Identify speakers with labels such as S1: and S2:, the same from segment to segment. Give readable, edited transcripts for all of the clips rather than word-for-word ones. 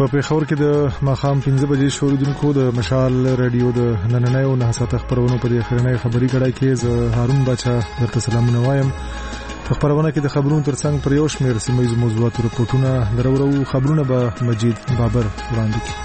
S1: په پېښور کې د ماښام 15 بجې شوریدونکو د مشال رادیو د نننیو 9 خبرونو په اخرنۍ خبري کړای کې زه هارون باچا درته سلامونه وایم. په خبرونه کې د خبرونو ترڅنګ پر یو شمېر سیمه ییزو موضوعاتو رپورټونه درورو. خبرونه به مجید بابر وړاندې کړي.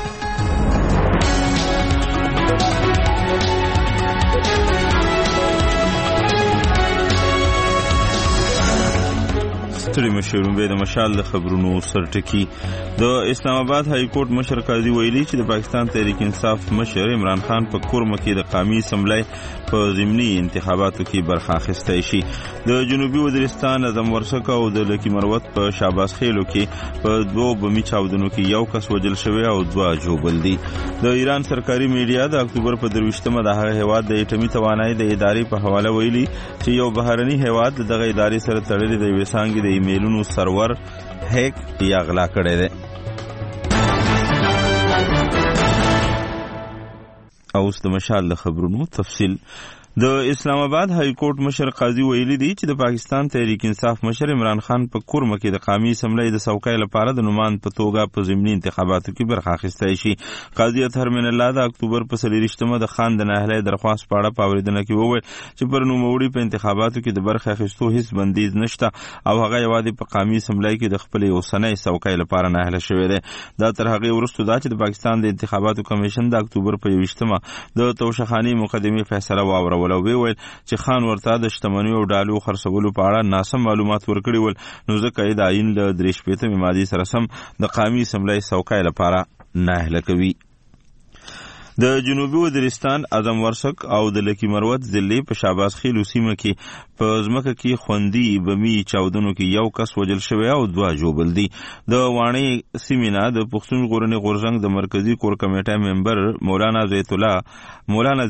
S2: ستړي مشرون به د مشال د خبرونو سرټکی. د اسلام آباد های کورټ مشر قاضي ویلي چې د پاکستان تحریک انصاف مشر عمران خان په کورمه کې د قومي اسمبلی په ضمني انتخاباتو کې برخه اخیستی شي. د جنوبي وزیرستان اعظم ورسک او د لکی مروت په شاباس خیلو کې په 2 بمي چاودنو کې یو کس وژل شوی او 2 ژوبل دي. د ایران سرکاري میډیا د اکتوبر په 23مه د هغه هیواد د اټومي توانایي د ادارې په حواله ویلي چې یو بهرني هیواد دغه ادارې سره تړلې د وسانګي د ایمیلونو سرور هیک یا غلا کړی دی. اوس د مشال د خبرونو تفصیل. د اسلام آباد های کورټ مشر قاضي ویلي دی چې د پاکستان تحریک انصاف مشر عمران خان په کورمه کې د قومي اسمبلی د څوکۍ لپاره د نومان په توګه په ضمني انتخاباتو کې برخه اخیستی شي. قاضي اطهر من الله د اکتوبر په 23مه د خان د ناهلۍ درخواست په اړه په اورېدنه کې وویل چې پر نوموړي په انتخاباتو کې د برخه اخیستو هیڅ بندیز نشته او هغه یوازې په قومي اسمبلی کې د خپلې اوسنۍ څوکۍ لپاره ناهله شوی دی. دا تر هغې وروسته دا چې د پاکستان د انتخاباتو کمیشن د اکتوبر په 21مه د توشخاني مقدمې فیصله واوروله او ویل چې خان ورته د شتمنیو او ډالو خرڅولو په اړه ناسم معلومات ورکړي ول، نو ځکه یې د آئین له 63 مادې سره سم د قومي اسمبلی څوکۍ لپاره ناهله کوي. د جنوبي وزیرستان اعظم ورسک او د لکی مروت ضلع په شاباس خیلو سیمه کې په ځمکه کې خوندي بمي چاودنو کې یو کس وژل شوی او 2 ژوبل دي. د وانې سیمې نه د پښتون ژغورنې غورځنګ د مرکزی کور کمیټې ممبر مولانا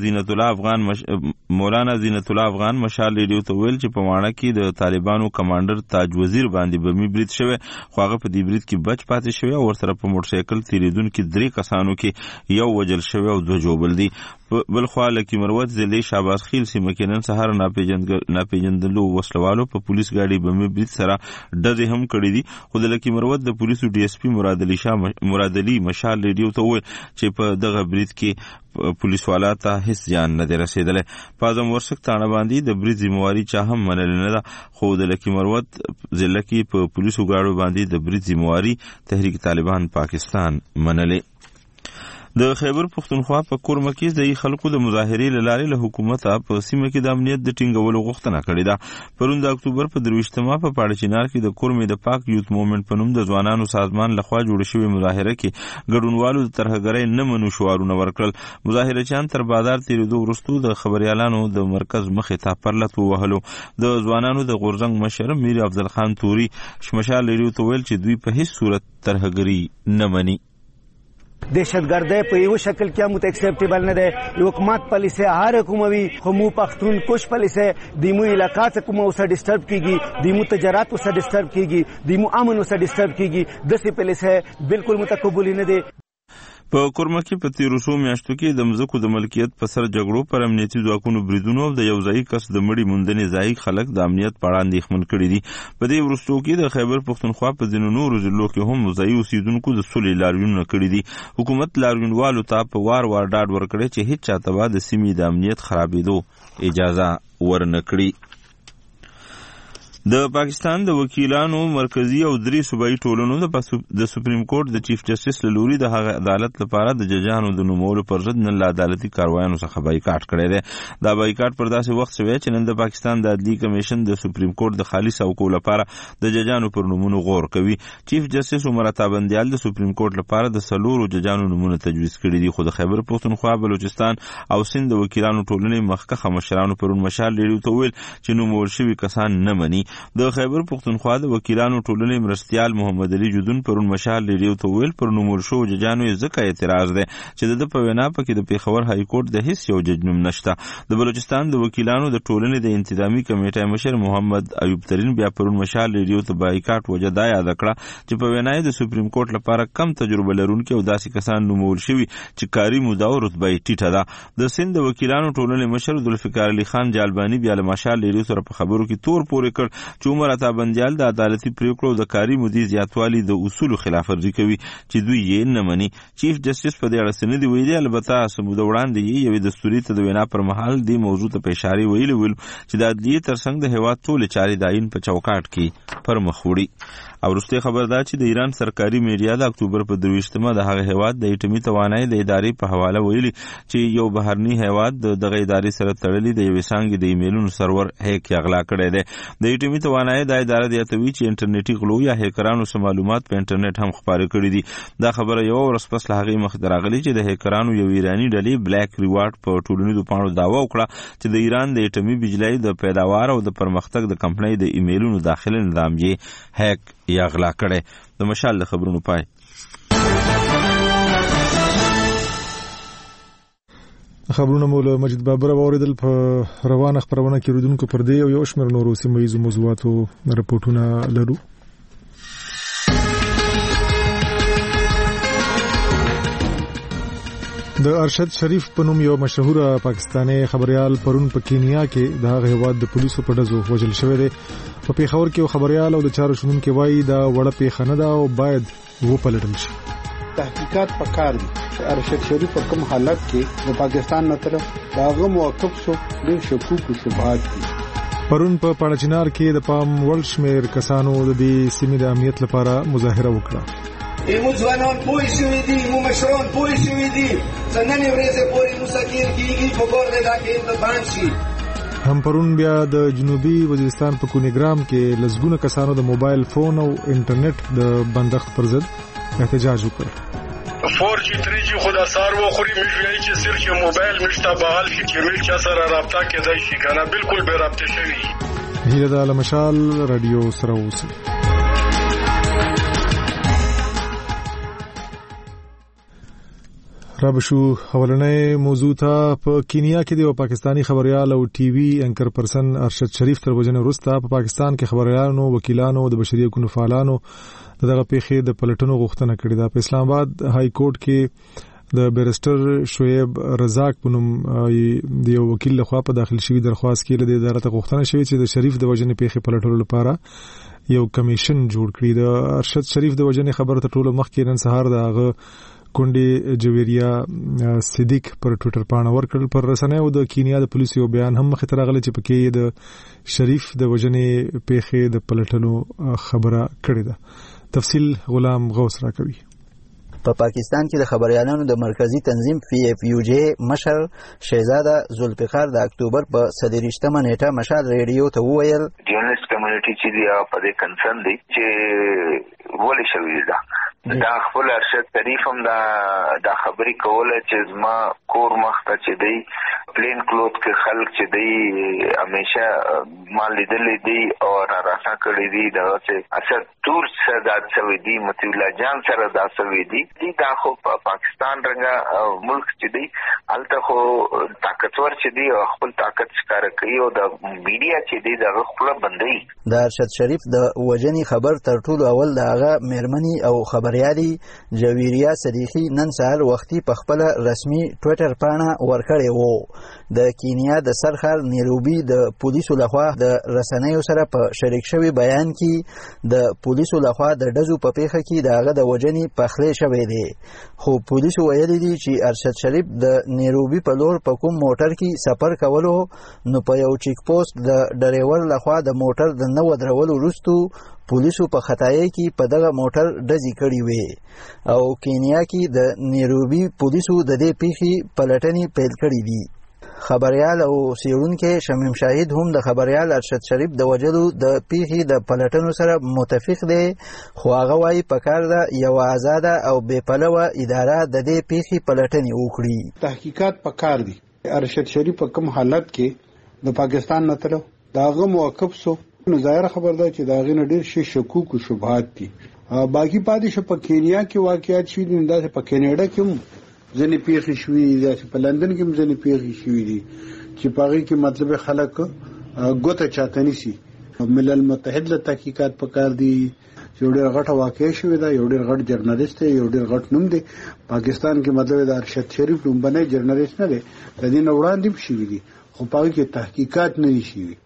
S2: زینت الله افغان مشال ریډیو ته ویل چې په وانه کې د طالبانو کمانډر تاج وزیر باندې بمي برید شوی، خو هغه په دې برید کې بچ پاتې شوی او ورسره په موټر سایکل تیریدونکو 3 کسانو کې یو وژل شوی او 2 ژوبل دي. بل خوا لکی مروت ضلع شاباس خیل سیمه کې نن سهار ناپېژندلو وسلوالو په پولیس ګاډي بمي برید سره ډزې هم کړې دي. خو د لکی مروت د پولیسو ډي اس پي مراد علي مشال ریډیو ته وویل چې په دغه برید کې پولیس والا ته هیڅ زیان نه دی رسېدلی. په اعظم ورسک تاڼه باندې د برید ذمواري چا هم منلې نه ده، خو د لکی مروت ضلع کې په پولیسو ګاډو باندې د برید ذمواري تحریک طالبان پاکستان منلې. د خیبر پښتونخوا په کورمه کې ځایي خلکو د مظاهرې له لارې له حکومته په سیمه کې د امنیت د ټینګولو غوښتنه کړې ده. پرون د اکتوبر په 23مه په پاړچینار کې د کورمې د پاک یوت مومنټ په نوم د ځوانانو سازمان لخوا جوړ شوې مظاهره کې ګډونوالو د ترهګرۍ نه منو شعارونه ورکړل. مظاهرچیان تر بازار تېرېدو وروسته د خبریالانو د مرکز مخې ته پرلت ووهلو. د ځوانانو د غورځنګ مشر میر افضل خان توري مشال ریډیو ته ویل چې دوی په هیڅ صورت ترهګري نه مني.
S3: دهشتگردی په یو شکل کې هم اکسپټیبل نه دی. حکومت پالیسي هر کوموي خو مو پښتون کوش پالیسي دیمو علاقہ څخه کوم اوسه ډیسټرب کیږي، دیمو تجارت اوسه ډیسټرب کیږي، دیمو امن اوسه ډیسټرب کیږي. د سی پالیسي بالکل متقبل نه دی.
S2: په کورمه کې په تیرو څو میاشتو کې د مځکو د ملکیت په سر جګړو پر امنیتي ځواکونو بریدونو او د یو ځایي کس د مړي موندنې ځایي خلک د امنیت په اړه اندېښمن کړي دي. په دې وروستو کې د خیبر پښتونخوا په ځینو نورو ضلعو کې هم ځایي اوسېدونکو د سولې لاریونونه کړي دي. حکومت لاریونوالو ته په وار ډاډ ورکړی چې هیڅ چاته به د سیمې د امنیت خرابېدو اجازه ورنه کړي. د پاکستان د وکیلانو مرکزی او 3 صوبایي ټولنو د سپریم کورټ د چیف جسټس له لوري د هغه عدالت لپاره د ججانو د نومولو پر ضد نن له عدالتي کاروایانو څخه بایکاټ کړی دی. دا بایکاټ پر داسې وخت شوی چې نن د پاکستان د عدلي کمیشن د سپریم کورټ د خالي څوکو لپاره د ججانو پر نومونو غور کوي. چیف جسټس عمر عطا بندیال د سپریم کورټ لپاره د 4 ججانو نومونه تجویز کړي دي، خو د خیبر پښتونخوا، بلوچستان او سند د وکیلانو ټولنې مخکښه مشرانو پرون مشال ریډیو ته ویل چې نومول شوي کسان نه مني. د خیبر پښتونخوا د وکیلانو ټولنې مرستیال محمد علي جدون پرون مشال ریډیو ته ویل پر نومول شوو ججانو یې ځکه اعتراض دی چې د په وینا پکې د پېښور های کورټ د هیڅ یو جج نوم نشته. د بلوچستان د وکیلانو د ټولنې د انتظامی کمیټې مشر محمد ایوب ترین بیا پرون مشال ریډیو ته بایکاټ وجه دا یاد کړه چې په وینا د سپریم کورټ لپاره کم تجربه لرونکي او داسې کسان نومول شوي چې کاري موده او رتبه یې ټیټه ده. د سند د وکیلانو ټولنې مشر ذوالفقار علي خان جالبانی بیا له مشال ریډیو سره په خبرو کې تور پورې کړ چې عمر عطا بندیال د عدالتي پریکړو د کاري مودې زیاتوالي د اصولو خلاف ورزي کوي چې دوی یې نه مني. چیف جسټس په دې اړه څه نه دي ویلي، البته سموده وړاندې یې یوې دستوري تدوینا پر مهال دې موضوع ته په اشاره ویلي ول چې د عدلیې ترڅنګ د هیواد ټولې چارې د آئین په چوکاټ کې پر مخ وړي. او وروستۍ خبر دا چې د ایران سرکاري میډیا د اکتوبر په 23مه د هغه هیواد د اټومي توانایي د ادارې په حواله ویلي چې یو بهرني هیواد دغه ادارې سره تړلي د یوې څانګې د ایمیلونو سرور هیک یا غلا کړی دی. د اټومي توانایي د ادارې زیاتوي چې انټرنیټي غلو یا هیکرانو سره معلومات په انټرنیټ هم خپاره کړي دي. دا خبره یو ورځ پس له هغې مخکې راغلې چې د هیکرانو یو ایراني ډلې بلیک ریوارډ په ټولنیزو پاڼو دعوه وکړه چې د ایران د اټومي بجلۍ د پیداوار او د پرمختګ د کمپنۍ د ایمیلونو داخلي نظام یې هیک یا غلا کړي. د مشال د خبرونو پای.
S1: خبرونه مولا مجید بابر اوریدل په روانه خبرونه کې رودونکو پر دی او یو شمېر نورو سیمه ییزو موضوعاتو رپورټونه لرو. د ارشد شریف په نوم یو مشهور پاکستاني خبريال پرون په کینیا کې د هغه هواد د پولیسو په ډزو وژل شوی دی. په پیښور کې یو خبريال او د چارو شنونکو وایي دا وړه پیښه نه ده او باید وپلټل شي.
S4: تحقیقات پکار دي. ارشد شریف په کوم حالت کې د پاکستان نه طرف داغه موقف شو ډېر شکوک او شبهات دي.
S1: پرون په پاړچینار کې د پام وړ شمېر کسانو د دې سیمې د امنیت لپاره مظاهره وکړه.
S5: ایمو ځوانان پوه شوي دي، ایمو مشران پوه شوي دي چې نن ورځې پورې مسکر کېږي په کور دی دا کې بند شي.
S1: هم پرون بیا د جنوبي وزیرستان په کونیګرام کې لسګونه کسانو د موبایل فون او انټرنیټ د بندښت پر ضد احتجاج وکړ.
S6: 4G 3G خدا سار و خوري مجوي چې صرف یو موبایل مشته بحال شي چې مل چا سره رابطه کېدای شي کنه بالکل به رابطه شي.
S1: هیله د مشال رادیو سره اوسه. را بشو اولنې موضوع ته. په کینیا کې د پاکستانی خبريال او ټي وي انکر پرسن ارشد شریف تر وجنه وروسته په پاکستان کې خبريالانو، وکیلانو، د بشري حقوقو فعالانو دغه پیښې د پلټنو غوښتنه کړې ده. په اسلام آباد های کورټ کې د بیرسټر شعیب رزاق په نوم د یو وکیل لخوا په داخل شوی درخواست کې د ادارې غوښتنه شوې چې د شریف د وجنه پیښې پلټلو لپاره یو کمیشن جوړ کړي. د ارشد شریف د وجنه خبره ته ټول مخکې نن سهار دغه کونډي جویریا صدیق پر ټوئیټر باندې ورکړل. پر رسنیو د کینیا د پولیسو بیان هم مخ ته راغلی چې پکې د شریف د وجنې پیښې د پلټلو خبره کړې ده. تفصیل غلام غوث را کوي.
S7: په پاکستان کې د خبريالانو د مرکزی تنظیم PFUJ مشر شهزاده ذوالفقار د اکتوبر په 23مه نیټه مشال ریډیو ته وویل
S8: جرنالست کمیونټي چې دی په دې کنسرن دي چې ولې شوی دا خپل ارشد شریف هم دا خبرې کوله چې زما کور مخته چې دی پلین کلوت کې خلک چې دی همیشه مال لیدلې دی او راسا کړی دی دا چې اسد تور سادات سوي دی مطیع الله جان سره دا سوي دی دا خو پاکستان رنګه ملک چې دی الته خو طاقتور چې دی او خپل طاقت ښکار کوي او د میډیا چې دی دا خپل بندي.
S7: د ارشد شریف د وجنی خبر تر ټولو اول دغه مېرمنی او خبريالي جویریا صدیقی نن سهار وختي په خپل رسمي ټوئیټر باندې ورکړی وو. د کینیا د سرخر نیروبي د پولیسو لخوا د رسنیو سره په شریک شوی بیان کې د پولیسو لخوا د ډزو په پیښه کې دغه د وجنی پخلې شوې دي. خو پولیسو ویلي دي چې ارشد شریف د نیروبي په لور په کوم موټر کې سفر کولو نو په یو چیک پوسټ د ډرایور لخوا د موټر د نو درولو وروسته پولیسو په خطای کې په دغه موټر ډزې کړې وې او کینیا کې د نیروبي پولیسو د دې پیښې پلټنې پیل کړې دي. خبريال او سیړونکو شمیم شاهد هم د خبريال ارشد شریف د وجلو د پیښې د پلټنو سره متفق دي خو هغه وايي پکار ده یو آزاده او بې پلوه اداره د دې پیښې پلټنې وکړي.
S4: تحقیقات پکار دي. ارشد شریف په کوم حالت کې د پاکستان نه طرف داغه موقف سو نو ظاهر خبر ده چې داغه نه ډېر شي شکوک او شبهات دي. باقي پاتې شو په کینیا کې واقعیت شوي دي، دا په کینیډا کې هم ځنې پیښې شوي دي، په لندن کې هم ځنې پیښې شوي دي چې په هغې کې مطلب خلک ګوته چاته نیسي. ملل متحد له تحقیقات پکار دي چې یو ډېر غټه واقعه شوې ده، یو ډېر غټ جرنالست دی، یو ډېر غټ نوم دی پاکستان کې. مطلب د ارشد شریف لومبنی جرنالست نه دی، د دې نه وړاندې هم شوي دي خو په هغې کې تحقیقات نه دي شوي.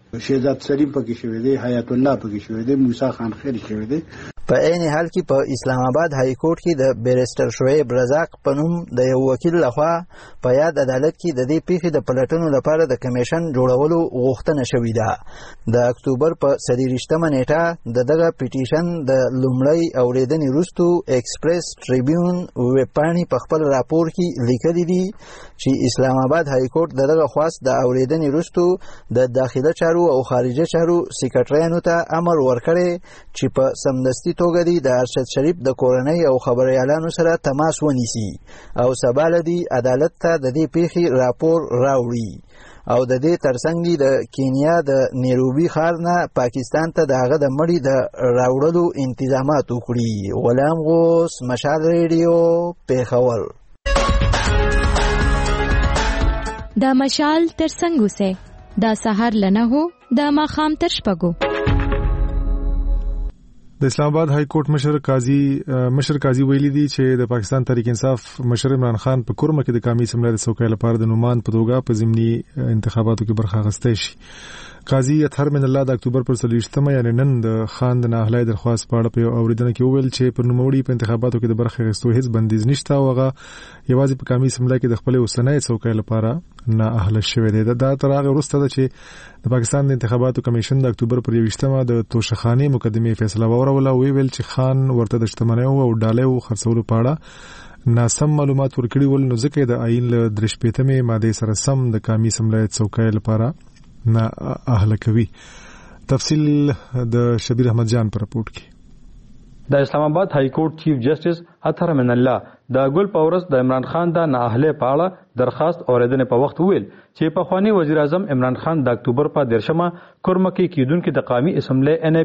S4: شهزاد سلیم پکې شوی دی، حیات الله پکې شوی دی، موسی خان خیر شوی دی.
S7: په عین حال کې په اسلام آباد های کورټ کې د بیرسټر شعیب رزاق په نوم د یو وکیل لخوا په یاد عدالت کې د دې پیښې د پلټنو لپاره د کمیشن جوړولو غوښتنه شوې ده. د اکتوبر په 23مه نیټه دغه پیټیشن د لومړی اوریدنې وروسته ایکسپریس ټریبیون ویبپاڼې په خپل راپور کې لیکلي دي چې اسلام آباد های کورټ دغه خواست د اوریدنې وروسته د داخله چارو او خارجه چارو سیکریټریانو ته امر ورکړی چې په سمدستي توګه دی د ارشد شریف د کورنۍ او خبريالانو سره تماس ونیسي او سبا لدی عدالت ته د دې پیښې راپور راوړي او د دې ترڅنګ د کینیا د نیروبي ښار نه پاکستان ته دغه د مړی د راوړلو انتظامات وکړي. غلام غوث، مشال ریډیو، پیښور.
S9: دا مشال ترڅنګ اوسه دا سحر لنه هو دا ماخام تر شپږو.
S1: د اسلام آباد های کورټ مشر قاضي ویلي دي چې د پاکستان تحریک انصاف مشر عمران خان په کورمه کې د قومي اسمبلی د څوکۍ لپاره د نومان په توګه په ضمني انتخاباتو کې برخه اخیستی شي. قاضي اطهر من الله د اکتوبر پر 23مه یعنی نن د خان د ناهلای درخواست په اړه په اوریدنه کې وویل چې پر نوموړي په انتخاباتو کې د برخه اخیستو هیڅ بندیز نشته او هغه یوازې په قومي اسمبلی کې د خپل اوسنۍ څوکۍ لپاره نه اهل شوی دی. دا تر هغه وروسته ده چې د پاکستان د انتخاباتو کمیشن د اکتوبر پر 23مه د توشخانه مقدمه فیصله وروړه او ویل چې خان ورته د شتمنۍ او ډالۍ خرڅولو په اړه ناسم معلومات ورکړي ول، نو ځکه د آئین له 3 ماده سره سم د قومي اسمبلی څوکۍ لپاره نه اهل کوي. تفصیل د شبیر احمد جان پر رپورټ کې.
S10: د اسلام آباد های کورټ چیف جسټس اطهر من الله د ګل پاورس د عمران خان د نااهله په اړه درخواست اوریدنې په وخت ویل چې په خوانی وزیر اعظم عمران خان د اکتوبر په 13مه کورمه کې کیدونکو د قومي اسمبلی ان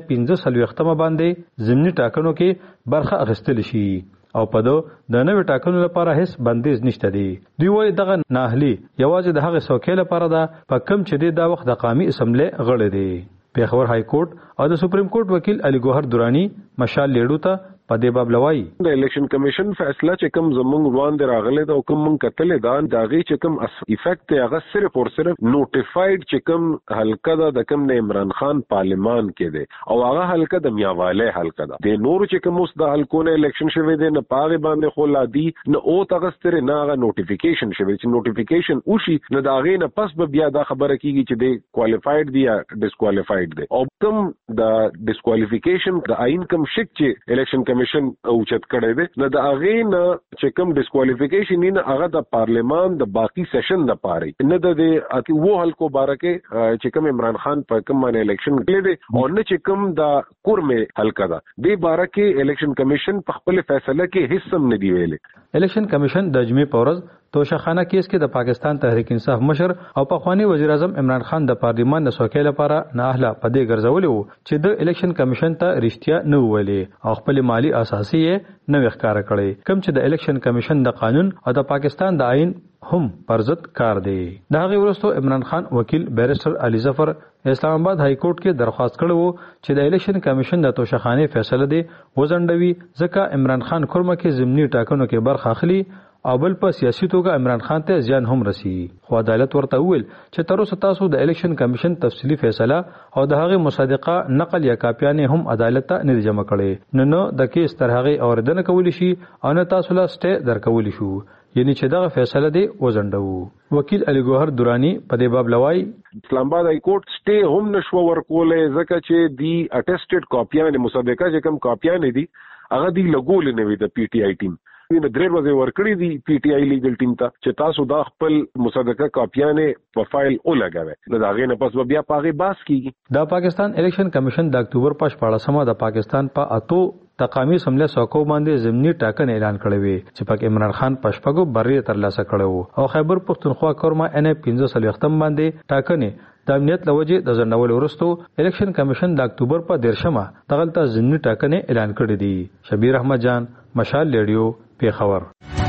S10: 15 باندې ضمني ټاکنو کې برخه اخیستل شي او په د نوې ټاکنو لپاره هیڅ بندیز نشته دی. دوی وایي دغه نااهلي یوازې د هغه څوکۍ لپاره ده په کم چې د وخت د قومي اسمبلی غړي دي. پیښور های کورټ او د سپریم کورټ وکیل علي ګوهر درانی مشال لیډو ته په دې باب لوي
S11: د الیکشن کمیشن فیصله چې کوم زمونږ وړاندې راغله دا کوم مونږ کتلې دا داغي چې کوم افیکټ هغه صرف او صرف نوټیفاید چې کوم حلقه دا د کوم عمران خان پارلیمان کې دی او هغه حلقه د میاواله حلقه ده. د نور چې کوم اوس د حلقونه الیکشن شوه دي نه پاغه باندې خو لا دی نه او تغستر نه هغه نوټیفیکیشن شوه چې نوټیفیکیشن وشي نه داغه نه پس به بیا دا خبره کیږي چې د کوالیفاید دی یا ډیسکوالیفاید دی او کوم د ډیسکوالیفیکیشن د آئین کوم شک چې الیکشن کمیشن اوچت کړی دی نه د هغه نه چې کوم ډیسکوالیفیکیشن نه هغه د پارلیمان د باقی سیشن د پاره نه د وو حلقو بارکه چې کوم عمران خان په کوم باندې الیکشن کړی دی او نه چې کوم د کورمه حلقه ده د بارکه الیکشن کمیشن په خپل فیصله کې هیڅ هم نه دی ویلي.
S10: الیکشن کمیشن د جمعې په ورځ توشخانه کیس کې د پاکستان تحریک انصاف مشر او پخوانی وزیر اعظم عمران خان د پارلیمان د څوکۍ لپاره نااهله پدې ګرځولې وو چې د الیکشن کمیشن ته رښتیا نه ویلي او خپل مالی اساسي نه وښکاره کړي کوم چې د الیکشن کمیشن د قانون او د پاکستان د آئین هم پرزت کار دی. د هغه وروسته عمران خان وکیل بیرسټر علي ظفر اسلام آباد های کورټ کې درخواست کړو چې د الیکشن کمیشن د توشخانه فیصله دی وزندوي ځکه عمران خان کورمه کې ضمني ټاکنو کې برخه اخلي او بل په سیاسي توګه عمران خان ته زیان هم رسی. خو عدالت ورته ویل چې تر اوسه تاسو د الیکشن کمیشن تفصیلی فیصله او د هغه مصادقه نقل یا کاپیانې هم عدالت ته نه جمع کړي نه د کیس تر هغه اوریدنه کولی شي او نه تاسو لا سټه درکولی شو یعنی چې دغه فیصله دی وزندو. وکیل علي ګوهر درانی په دې باب لوي
S11: اسلام آباد های کورټ سټه هم نشو ورکولې ځکه چې دی اټیسټډ کاپیانې مصادقه چې کوم کاپیانې دي هغه دی لګول نه وي د پی ټی آی ټیم د درې ورځې ورکړې دي پی ټی آی لیګل ټیم ته چې تاسو دا خپل مصادقه کاپیانې په فایل ولګوي نو دا غي نه پس بیا پاغي باس کیږي.
S10: د پاکستان الیکشن کمیشن د اکتوبر په 14مه د پاکستان په اتو تقامی سمله سوکو باندې ضمني ټاکنه اعلان کړی وی چې پاک عمران خان پښپغو بری ترلاسه کړو او خیبر پختونخوا کورما ان 15 باندې ټاکنه د امنیت لوجه د ځنډول ورستو الیکشن کمیشن د اکتوبر په 13مه دغلطه ضمني ټاکنه اعلان کړی دی. شبیر احمد جان مشال لیډیو پیښور.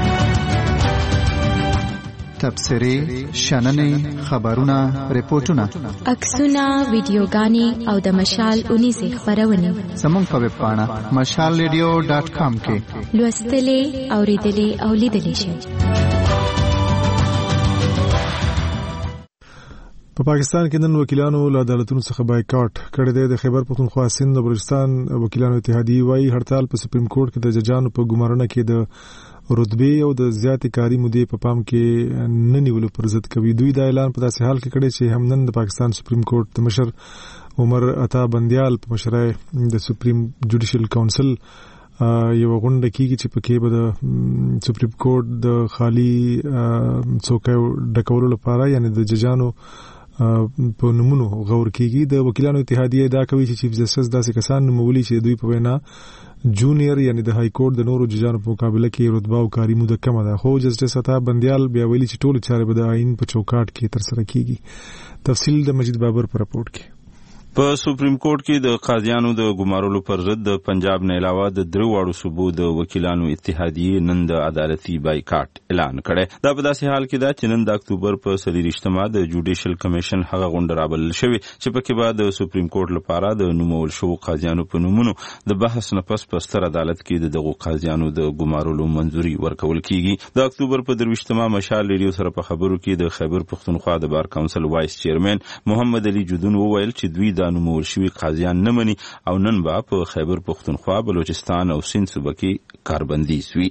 S12: تبصرې شننې خبرونه ریپورتونه
S9: عکسونه ویډیوګانې او د مشال 19 خبرونه
S12: زموږ په ویب پاڼه mashalradio.com کې
S9: لوستلې اوریدلې او لیدلې شئ.
S1: په پاکستان کې نن وکیلانو له عدالتونو څخه بایکاټ کړی دی. د خیبر پختونخوا سند د بلوچستان وکیلانو اتحادیې وايي هړتال په سپریم کورټ کې د ججانو په ګمارنه کې د رتبې او د زیاتې کاري مودې په پام کې نه نیولو پر ضد کوي. دوی دا اعلان په داسې حال کې کړی چې هم نن د پاکستان سپریم کورټ د مشر عمر عطا بندیال په مشرۍ د سپریم جوډیشل کونسل یو غونډه کیږي چې پکې به د سپریم کورټ د خالی څوکۍ ډکولو لپاره یعنی د ججانو په نمونو غور کیږي. د وکیلانو اتحادیه دا کوي چې چیف جسټس داسې کسان نومولي چې دوی په وینا جونیئر یعنی د های کورټ د نورو ججانو په مقابله کې رتبه او کاري موده کمه ده. خو جسټس عطا بندیال بیا ویلي چې ټول چارې به د آئین په چوکاټ کې ترسره کیږي. تفصیل د مجید بابر په راپورټ کې.
S2: په سپریم کورټ کې د قاضیانو د ګمارلو پر ضد د پنجاب نه علاوه د درو واړو صوبو د وکیلانو اتحادیې نن د عدالتي بایکاټ اعلان کړی. دا په داسې حال کې ده چې نن د اکتوبر په 23 د جوډیشل کمیشن هغه غونډه رابلل شوې چې پکې به د سپریم کورټ لپاره د نومول شوو قاضیانو په نومونو د بحث نه پس په ستر عدالت کې د دغو قاضیانو د ګمارلو منظوري ورکول کیږي. د اکتوبر په 23 مشال ریډیو سره په خبرو کې د خیبر پختونخوا د بار کونسل وایس چیرمن محمد علي جودون وویل چې دوی د نومول شوي قاضیان نه مني او نن به په خیبر پختونخوا بلوچستان او سند صوبه کې کاربندیز وي.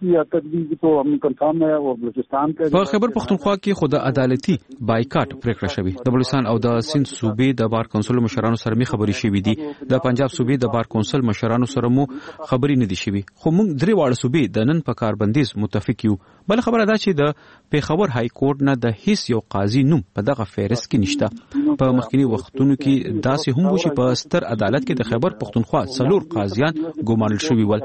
S13: په خیبر پختونخوا کې خود عدالتي بایکاټ پریکړه شوی. د بلوچستان او د سند صوبې د بار کونسل مشرانو سره می خبري شوې دي. د پنجاب صوبې د بار کونسل مشرانو سره مو خبري نه دي شوی. خو موږ درې واړه صوبې د نن په کاربندیز متفق یو. بل خبره ده چې د پیښور های کورټ نه د هیڅ یو قاضي نوم په دغه فهرست کې نشته. په مخکنی وختونو کې داسې هم و چې په ستر عدالت کې د خیبر پختونخوا 4 قاضیان ګمارل شوي ول.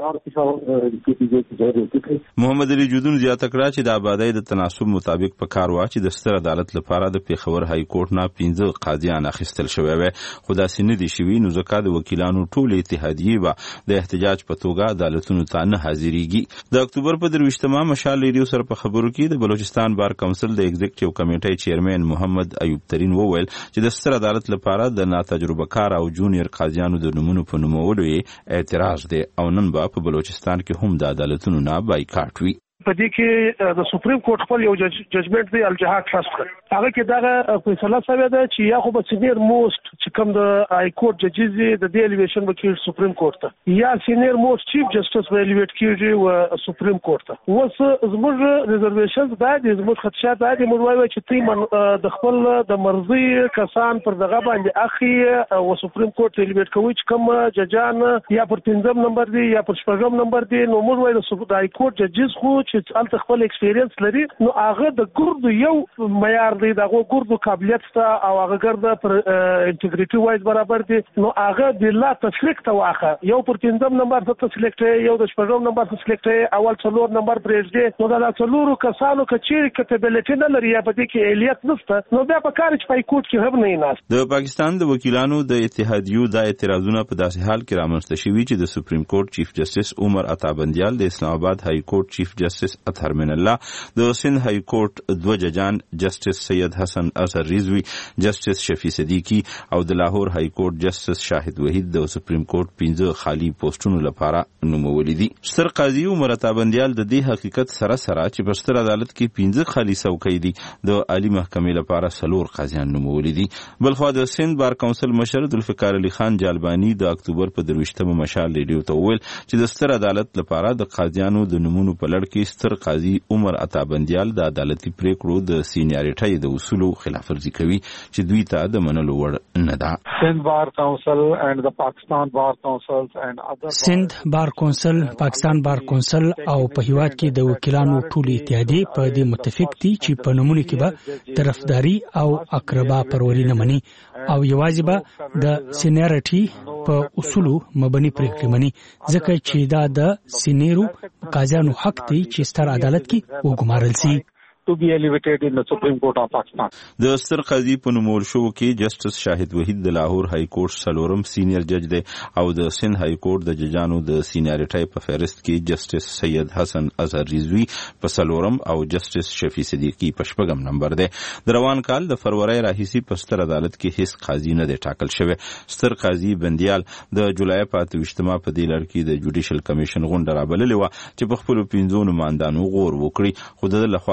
S2: محمد علي جودون زیاته کړه چې د آبادی د تناسب مطابق په کار وا چې د ستر عدالت لپاره د پیښور های کورټ نه 15 قاضیان اخیستل شوی وي. خو داسې نه دي شوي نو ځکه د وکیلانو ټول اتحادیې به د احتجاج په توګه عدالتونو ته نه حاضرېږي. د اکتوبر په 23 مشال ریډیو سره په خبرو کې د بلوچستان بار کونسل د ایگزیکټیو کمیټې چیرمن محمد ایوب ترین وویل چې د ستر عدالت لپاره د ناتجربه کار او جونیئر قاضیانو د نمونو په نومولو اعتراض دی او نن به په بلوچستان کې هم د عدالتونو نه بایکاټ وي.
S14: په دې کې د سپریم کورټ خپل یو ججمنټ دی الجهاد ټرست هغه کې دا فیصله شوې ده چې یا خو به سینیر موست چې کوم د های کورټ ججز د دې الیویشن وکیل سپریم کورټ ته یا سینیر موست چیف جسټس به الیویټ کیږي و سپریم کورټ ته. اوس زموږ ریزرویشنز دا دي زموږ خدشات دا دي موږ وایو چې تی د خپل د مرضی کسان پر دغه باندې اخی او سپریم کورټ الیویټ کوي چې کوم ججان یا پر 15 نمبر دی یا پر 14 نمبر دی نو موږ وایو د های کورټ ججز خو چې الته خپل ایکسپیرینس لري نو هغه د ګردو یو معیار دی دغه ګردو قابلیت ته او هغه ګرده پر انټیګریټي وایز برابر دی نو هغه د لا تسلیکټ واخه یو پر 15 نمبر ته تسلیکټ یو د 14 نمبر ته تسلیکټ اول 4 نمبر پرېږدي نو دا څلورو کسانو کچې کټیبلیټی نه لري په دې کې الیت نشته نو بیا په کار چې پای کوټ کې هم نه ناس.
S2: د پاکستان د وکیلانو د اتحادیو د اعتراضونو په داسې حال کې رامنځته شوي چې د سپریم کورټ چیف جسټس عمر عطا بندیال د اسلام آباد های کورټ چیف جسټس اطهر من الله د سند های کورټ 2 ججان جسټس سید حسن اظهر رضوی جسټس شفیع صدیقی او د لاهور های کورټ جسټس شاهد وحید د سپریم کورټ 15 خالی پوسټونو لپاره نومولي دي. ستر قاضي عمر عطا بندیال د دې حقیقت سره چې په ستر عدالت کې 15 خالی څوکۍ دي د عالی محکمې لپاره 4 قاضیان نومولي دي. بلخو د سند بار کونسل مشر ذوالفقار علي خان جالبانی د اکتوبر په 23 مشال ریډیو ته وویل چې د ستر عدالت لپاره د قاضیانو د نمونو په لړ کې ستر قاضي عمر عطا بندیال د عدالتي پریکړو د سینیاریټۍ د اصولو خلاف ورزي کوي چې دوی ته د منلو وړ نه ده.
S15: سند بار کونسل and the Pakistan Bar Councils and other
S16: سند بار کونسل پاکستان بار کونسل او په هیواد کې د وکیلانو ټول اتحادیې په دې متفق دي چې په نمونه کې به طرفداري او اقربا پروري نه مني او یوازې به د سینیاریټي په اصولو مبني پریکړې مني ځکه چې دا د سینیرو قاضیانو حق دی چې ستر عدالت کې وګمارل شي.
S15: to be elevated in the Supreme Court of Pakistan.
S2: د ستر قاضي په نومول شو کې جسټس شاهد وحید د لاهور های کورټ سلورم سینیئر جج دی او د سند های کورټ د ججانو د سینیاریټۍ په فهرست کې جسټس سید حسن اظهر رضوی په سلورم او جسټس شفیع صدیقی په 8 نمبر دی. د روان کال د فروری راهیسي په ستر عدالت کې هیڅ قاضي نه دی ټاکل شوی. ستر قاضي بندیال د جولای په 28 په دې لړ کې د جوډیشل کمیشن غونډه رابللې و چې په خپل 15 نمائندانو غور وکړي خو د لخوا تجویز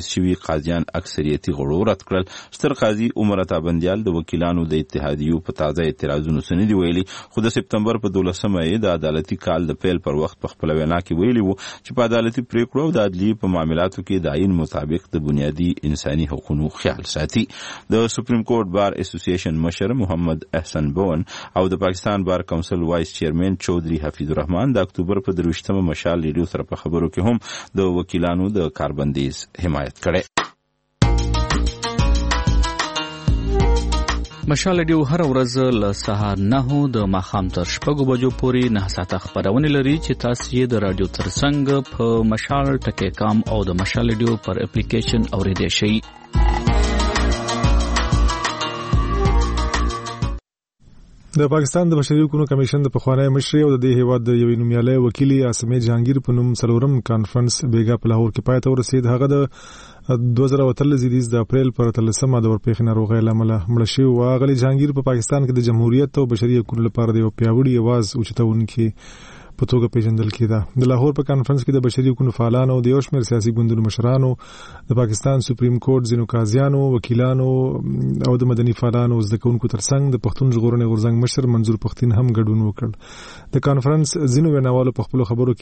S2: تعویض شوي قاضیان اکثریتي غړو رد کړل. ستر قاضي عمر عطا بندیال د وکیلانو د اتحادیو په تازه اعتراضونو سندي ویلي، خو د سپتمبر په 12مه یې د عدالتي کال د پیل پر وخت په خپل وینا کې ویلي وو چې په عدالتي پریکړو او د عدلیې په معاملاتو کې د آئین مطابق د بنیادی انساني حقوقو خیال ساتي. د سپریم کورټ بار اسوسییشن مشر محمد احسن بون او د پاکستان بار کونسل وایس چیرمن چودھری حفیظ الرحمن د اکتوبر په 23مه مشال ریډیو سره په خبرو کې هم د وکیلانو د کاربندیز حمایت کړي.
S13: مشال ریډیو هر ورځ له سهار 9 د ماښام تر 6 بجو پورې 9 ساعته خبرونه لري چې تاسو یې د رادیو ترڅنګ په مشال ټکی کام او د مشال ریډیو پر اپلیکیشن اوریدئ شئ.
S1: د پاکستان د بشري حقوقو کمیشن د پخوانی مشر او د دې هیواد د یوې نومیالي وکیلي اسمه جهانگیر په نوم څلورم کانفرنس بیګا په لاهور کې پای ته ورسید. هغه د 2013 د اپریل پر 13مه د ورپېښې ناروغۍ له امله مړ شوی و. غلی جهانگیر په پاکستان کې د جمهوریت او بشري حقوقو لپاره د یو پیاوړي आवाज اوچتونکي په توګه پیژندل کېده. د لاهور په کانفرنس کې د بشري حقوقو فعالانو، د یو شمېر سیاسي ګوندونو مشرانو، د پاکستان سپریم کورټ ځینو قاضیانو، وکیلانو او د مدني فعالانو زده کوونکو ترڅنګ د پښتون ژغورنې غورځنګ مشر منظور پښتين هم ګډون وکړ. د کانفرنس ځینو ویناوالو په خپل خبرو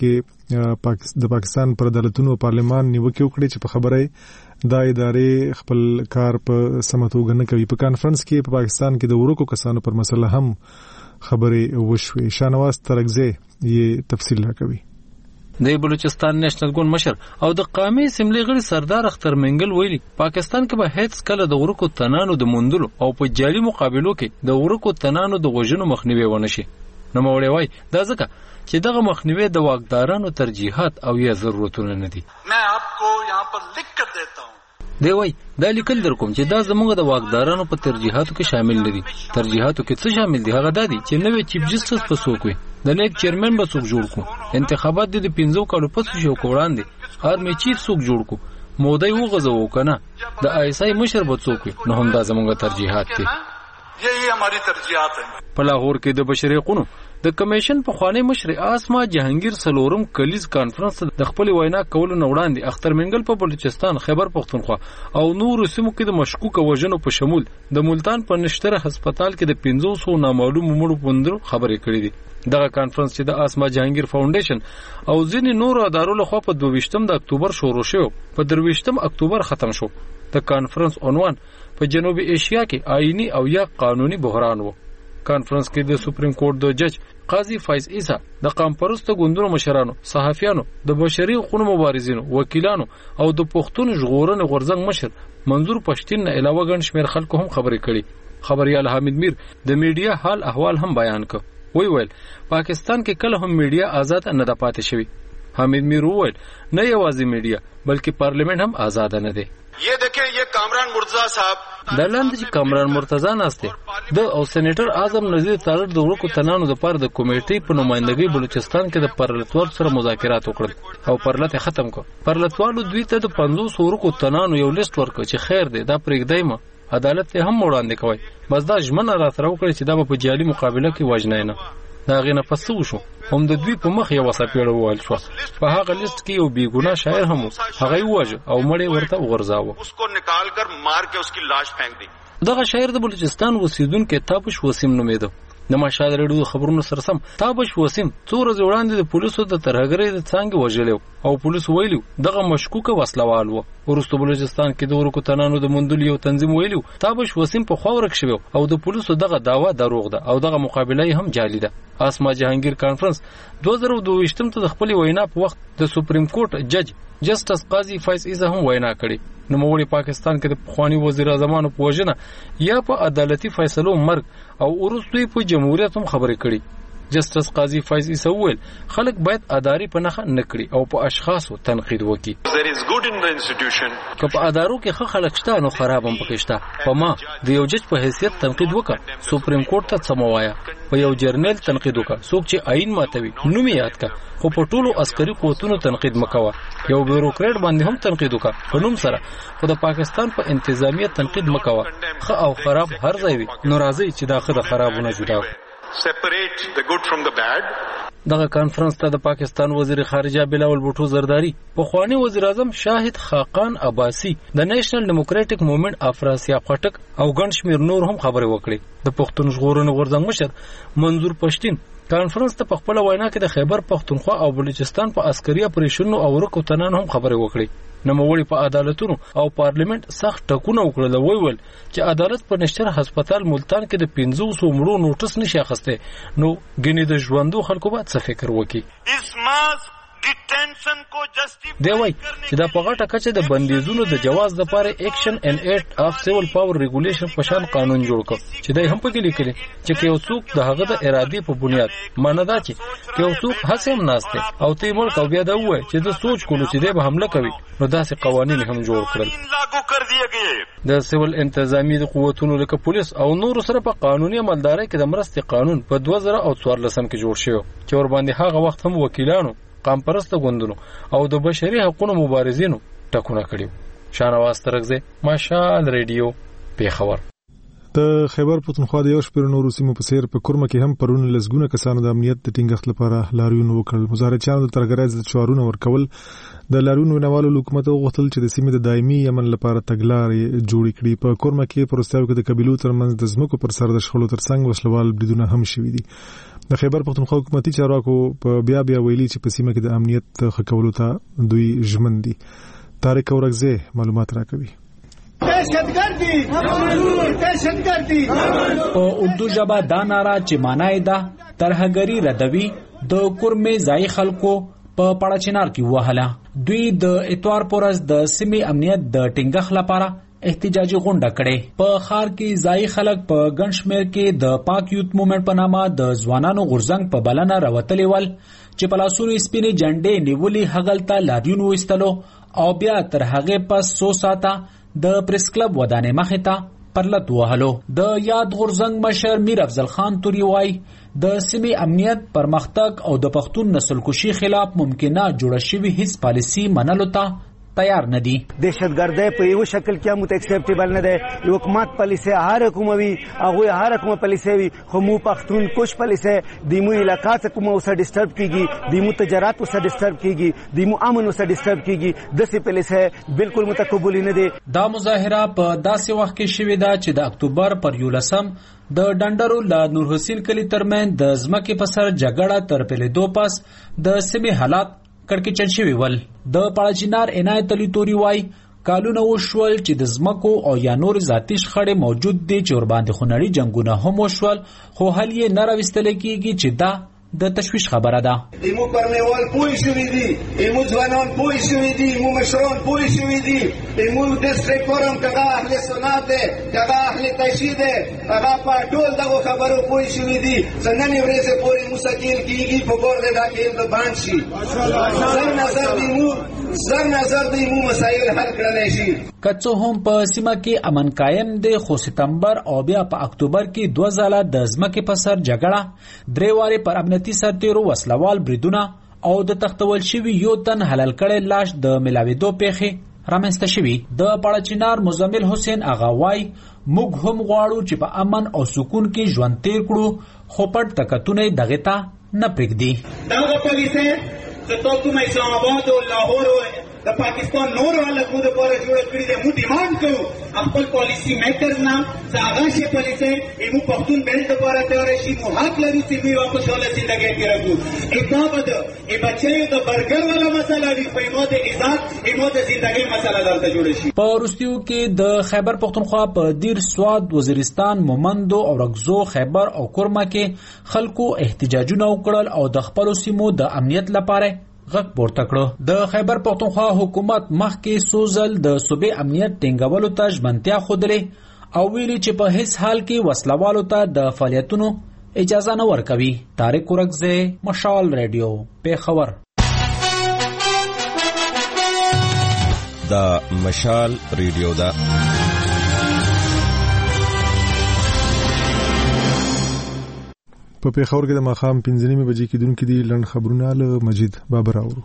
S1: کې د پاکستان پر عدالتونو او پارلمان نیوکه وکړه چې په خبره دا ادارې خپل کار په سمه توګه نه کوي. په کانفرنس کې په پاکستان کې د ورکو کسانو پر مسله هم خبرې وشوي. شاهنواز ترکزی یې تفصیل راکوي.
S17: د بلوچستان نېشنل ګوند مشر او د قومي اسمبلی غړي سردار اختر منګل ویلي پاکستان کې به هیڅ کله د ورکو تنانو د موندلو او په جعلي مقابلو کې د ورکو تنانو د وژنو مخنیوي ونشي. نو مولوی وای دا ځکه چې دغه مخنیوي د واکدارانو ترجیحات او یا ضرورتونه نه دي.
S18: मैं आपको यहां पर लिख कर देता हूं
S17: دی وای دا لیکل در کوم چې دا زموږ د واکدارانو په ترجیحاتو کې شامل نه دي. ترجیحاتو کې څه شامل دي؟ هغه دا دي چې نوې چیف جسټس په څوک وي، د نیک چیرمن به څوک جوړ کو، انتخابات د 15 کالو پس شو وړاندې آرمي چیف څوک جوړ کو، مودای وغځو کنه د آیسای مشر به څوک وي. نو هم دا زموږ ترجیحات دي.
S18: यही हमारी तरजीहात हैं.
S17: په لاهور کې د بشري حقوقو د کمیشن په خوانی مشر اسما جهانگیر سلورم کلیز کانفرنس د خپل وینا کولو نه وړاندې اختر منګل په بلوچستان، خیبر پختونخوا او نور سیمو کې د مشکوک وژنو په شمول د ملتان په نشتره هسپتال کې د 500 نامعلوم مړو پوندرو خبرې کړې دي. دغه کانفرنس چې د اسما جهانگیر فاونډیشن او ځینې نور ادارو له خوا په 22 د اکتوبر شروع شو، په 23 اکتوبر ختم شو. د کانفرنس عنوان په جنوبي ایشیا کې آئینی او یا قانوني بحران وو. کانفرنس کې د سپریم کورټ د جج قاضي فایز عیسی، د قام پرستو ګوندونو مشرانو، صحافیانو، د بشري حقوقو مبارزینو، وکیلانو او د پښتون ژغورنې غورځنګ مشر منظور پښتين نه علاوه ګڼ شمېر خلکو هم خبرې کړي. خبريال حامد میر د میډیا حال احوال هم بیان کړ. ویل پاکستان کې کله هم میډیا آزاد نه ده پاتې شوی. حامد میر وویل نه یوازې میډیا بلکې پارلیمنت هم آزاد نه دی.
S18: ये देखें ये कामरान मुर्तजा साहब
S17: د لاندې چې کامران مرتضی ناسته د او سېنیټر اعظم نذیر طالب د ورکو تنانو د پاره د کمیټې په نمائندګۍ بلوچستان کې د پرلتوال سره مذاکرات وکړل او پرلت ختم کړ. پرلتوالو دوی ته د 500 ورکو تنانو یو لیست ورکړ چې خیر دی دا پرېږدی ما عدالت ته هم وړاندې کوي. بس دا ژمنه را سره وکړي چې دا په جعلي مقابله کې وژنای نه. دا غینه پسو شو هم د دوی په مخ یو وسپېړه وویل شو. په هغه لیست کې یو بیګونه شاعر هم هغه وواژه او مړی ورته وغورځاوه.
S18: उसको निकाल कर मार के उसकी लाश फेंक दी.
S17: دغه شاعر د بلوچستان اوسیدونکو تابش وسیم نومیده. د مشال ریډیو خبرونو سره سم تابش وسیم څو ورځې وړاندې د پولیسو د ترهګرۍ د څنګه وژلو او پولیس ویلو دغه مشکوکه وسلوال و. ورسته بلوچستان کې د ورکو تنانو د مندل یو تنظیم ویلو تابش وسیم په خاورک شوی او د پولیسو دغه داوا دروغ ده او دغه مقابله هم جعلي ده. اسما جهانگیر کانفرنس 2022 ته د خپل وینا په وخت د سپریم کورټ جج جسټس قاضي فایز عیسی هم وینا کړې. نو موږ پاکستان کې د خوانی وزیر اعظم په وژنه یا په عدالتي فیصلو مرګ او ورستوي په جمهوریت هم خبرې کړې. جسټس قاضي فایز عیسی ویل خلک باید اداري په نخ نه کړي او په اشخاصو تنقید وکړي.
S18: there is good in the institution
S17: که په ادارو کې ښه خلک شته نو خراب هم پکې شته. په ما د یو جج په حیثیت تنقید وکړه سپریم کورټ ته سموایا، په یو جرنل تنقید وکړه څوک چې آئین ماتوي نوم یاد کا، خو په ټولو عسکري قوتونو تنقید مکوه. یو بیوروکریټ باندې هم تنقید وکړه په نوم سره، خو د پاکستان په انتظامیه تنقید مکوه. ښه او خراب هر ځای وي، نو راځي چې دا ښه د خرابونه جدا
S18: separate the good from the bad.
S17: دغه کانفرنس ته د پاکستان وزیر خارجه بلاول بوټو زرداری، پخوانی وزیر اعظم شاهد خاقان عباسی، د نیشنل ډیموکراټک موومېنټ افراسیا خټک او ګڼ شمېر نور هم خبرې وکړې. د پښتون ژغورنې غورځنګ مشر منظور پښتين کانفرنس ته په خپل وینا کې د خیبر پښتونخوا او بلوچستان په عسکري اپریشنونو او ورکو تنان هم خبرې وکړې. نوموړي په عدالتونو او پارلیمنت سخت ټکونه وکړل، ویل چې عدالت په نشتر هسپتال ملتان کې د 500 مړو نوټس نشي اخیسته، نو ګنې د ژوندو خلکو باید څه فکر وکړي. دی وایي چې دا په غټه کچه د بندیزونو د جواز لپاره ایکشن ان ایکټ اف سیول پاور ریګولیشن په شان قانون جوړ کړ، چې دای هم پکې لیکلي چې یو څوک د هغه د ارادې په بنیاد معنی دا چې یو څوک هڅه هم ناشته او تی ملک او بیا دا وایي چې د سوچ کولو چې دی به حمله کوي، نو داسې قوانین هم جوړ کړل. د سیول انتظامی د قوتونو لکه پولیس او نور سره په قانوني عملداري کې د مرستې قانون په 2014 کې جوړ شو، چې ور باندې هغه وخت هم وکیلانو، قامپرسته ګوندونو او د بشري حقوقو مبارزینو ټکونه کړیو. شانواز ترغزه، مشال ریډیو، پیښور.
S1: د خیبر پښتونخوا د یو شپږ نورو سیمو په سیر په کورمه کې هم پرون لسګونه کسانو د امنیت د ټینګښت لپاره لاریون وکړل. مظاهرچیانو د ترګرایز د شعارونو ورکول، د لاریون ونوالو حکومت غوښتل چې د سیمې د دایمي امن لپاره تګلارې جوړ کړي. په کورمه کې پروستاو کې د قبيلو ترمنځ د ځمکو پر سر د شخړو ترڅنګ وسلوال بریدونه هم شوي دي. د خیبر پښتونخوا حکومتي چارواکو په بیا ویلي چې په سیمه کې د امنیت ښه کولو ته دوی ژمن دي. طارق اورغزه معلومات راکوي.
S19: په اردو ژبه دا ناره چې معنی ده ترهګری ردوي د کورمې ځای خلکو په پړاچینار کې وهله. دوی د اتوار پورز د سیمې امنیت د ټینګښت لپاره احتجاجي غونډه کړې. په خار کې ځای خلک په ګڼ شمېر کې د پاک یوت موومېنټ په نامه د ځوانانو غورځنګ په بلنه راوتلي ول، چې په لاسونو سپینې جنډې نیولې هغلته لاریون وایستلو او بیا تر هغې پس 100 ساعته د پریس کلب ودانې مخې ته پرلت وهلو. د یاد غورځنګ مشر میر افضل خان توري وایي د سیمې امنیت، پرمختګ او د پښتون نسل کشي خلاف ممکنه جوړه شوی هیڅ پالیسی منلو ته تیار نه دي.
S3: دهشتګردۍ په یو شکل کې هم اکسپټیبل نه ده. یو حکومت پالیسي هر کوموي هغه هر کومه پالیسي وي، خو مو پښتون کوش پالیسي د مو علاقې څخه کومه اوسه ډیسټرب کیږي، د مو تجارت اوسه ډیسټرب کیږي، د مو امن اوسه ډیسټرب کیږي. د سي پالیسي بالکل متقبل نه دي.
S19: دا مظاهره په داسې وخت کې شوې ده چې د اکتوبر پر 11 د ډنډرو له نور حسین کلی ترمن د ځمکې په سر جګړه تر پیلېدو پس د سیمې حالات کړکېچن شوي ول. د پړاچینار عنایت علي توري وایي کالونه وشول چې د ځمکو او یا نور ذاتي شخړې موجود دي، چې ورباندې خونړي جنګونه هم وشول، خو حل یې نه راوستل کېږي، چې دا د تشویش خبره ده.
S5: ایمو پرمیوال پوه شوي دي، ایمو ځوانان پوه شوي دي، ایمو مشران پوه شوي دي، ایمو ډسټریکټ فورم کغه اهل سنت ده، کغه اهل تشهید ده، هغه په ټول دغه خبرو پوه شوي دي. څنګه ورځې پورې مستقیل کیږي په ګور ده دا کې د باند شي. زر نظر دی مو مسائل حل کړل شي.
S19: کڅو هم په سیمه کې امن قائم دی، خو سپتمبر او بیا په اکتوبر کې 2 ځله د ځمکې په سر جګړه، 3 واره پر امنیتي سرتیرو وسلوال بریدونه او د تختول شوی یو تن حلال کړي لاش د ملاویدو پیښې رامنځته شوي. د پړاچینار مزمل حسین اغاوای موږ هم غواړو چې په امن او سکون کې ژوند تیر کړو، خو پټ تکتونه دغه ته نه پرېږدي.
S20: دا پولیسه چې کوم اسلام آباد او لاهور د پاکستان نور حالتونو لپاره جوړ کړی دی، مو ډیماند کوو خپل پالیسی میکرز نه څنګه شي پالیسي ایمو پښتون بیلټ لپاره تیار شي، مو حق لري چې موږ واپس ولې ژوندۍ کېږو. ایبابد ای بچي د برګر ولا مسله دی، په مو د عزت ایمو د ژوندۍ مسله درته جوړ شي.
S19: په روسیو کې د خیبر پښتونخوا په دیر سواد، وزیرستان، مومندو او رغزو، خیبر او کورما کې خلکو احتجاجونه وکړل او د خپل سیمو د امنیت لپاره غږ پورته کړو. د خیبر پښتونخوا حکومت مخکې سوزل د صوبې امنیت ټینګولو ته ژمنتیا ښودلې او ویلي چې په هیڅ حال کې وسلوالو ته د فعالیتونو اجازه نه ورکوي. طارق اورغزه، مشال ریډیو، پیښور.
S21: دا مشال ریډیو دا
S1: په پیښور کې د ماښام 5:30 بجې کې دونکو دي لند خبرونه له مجید بابر اورو.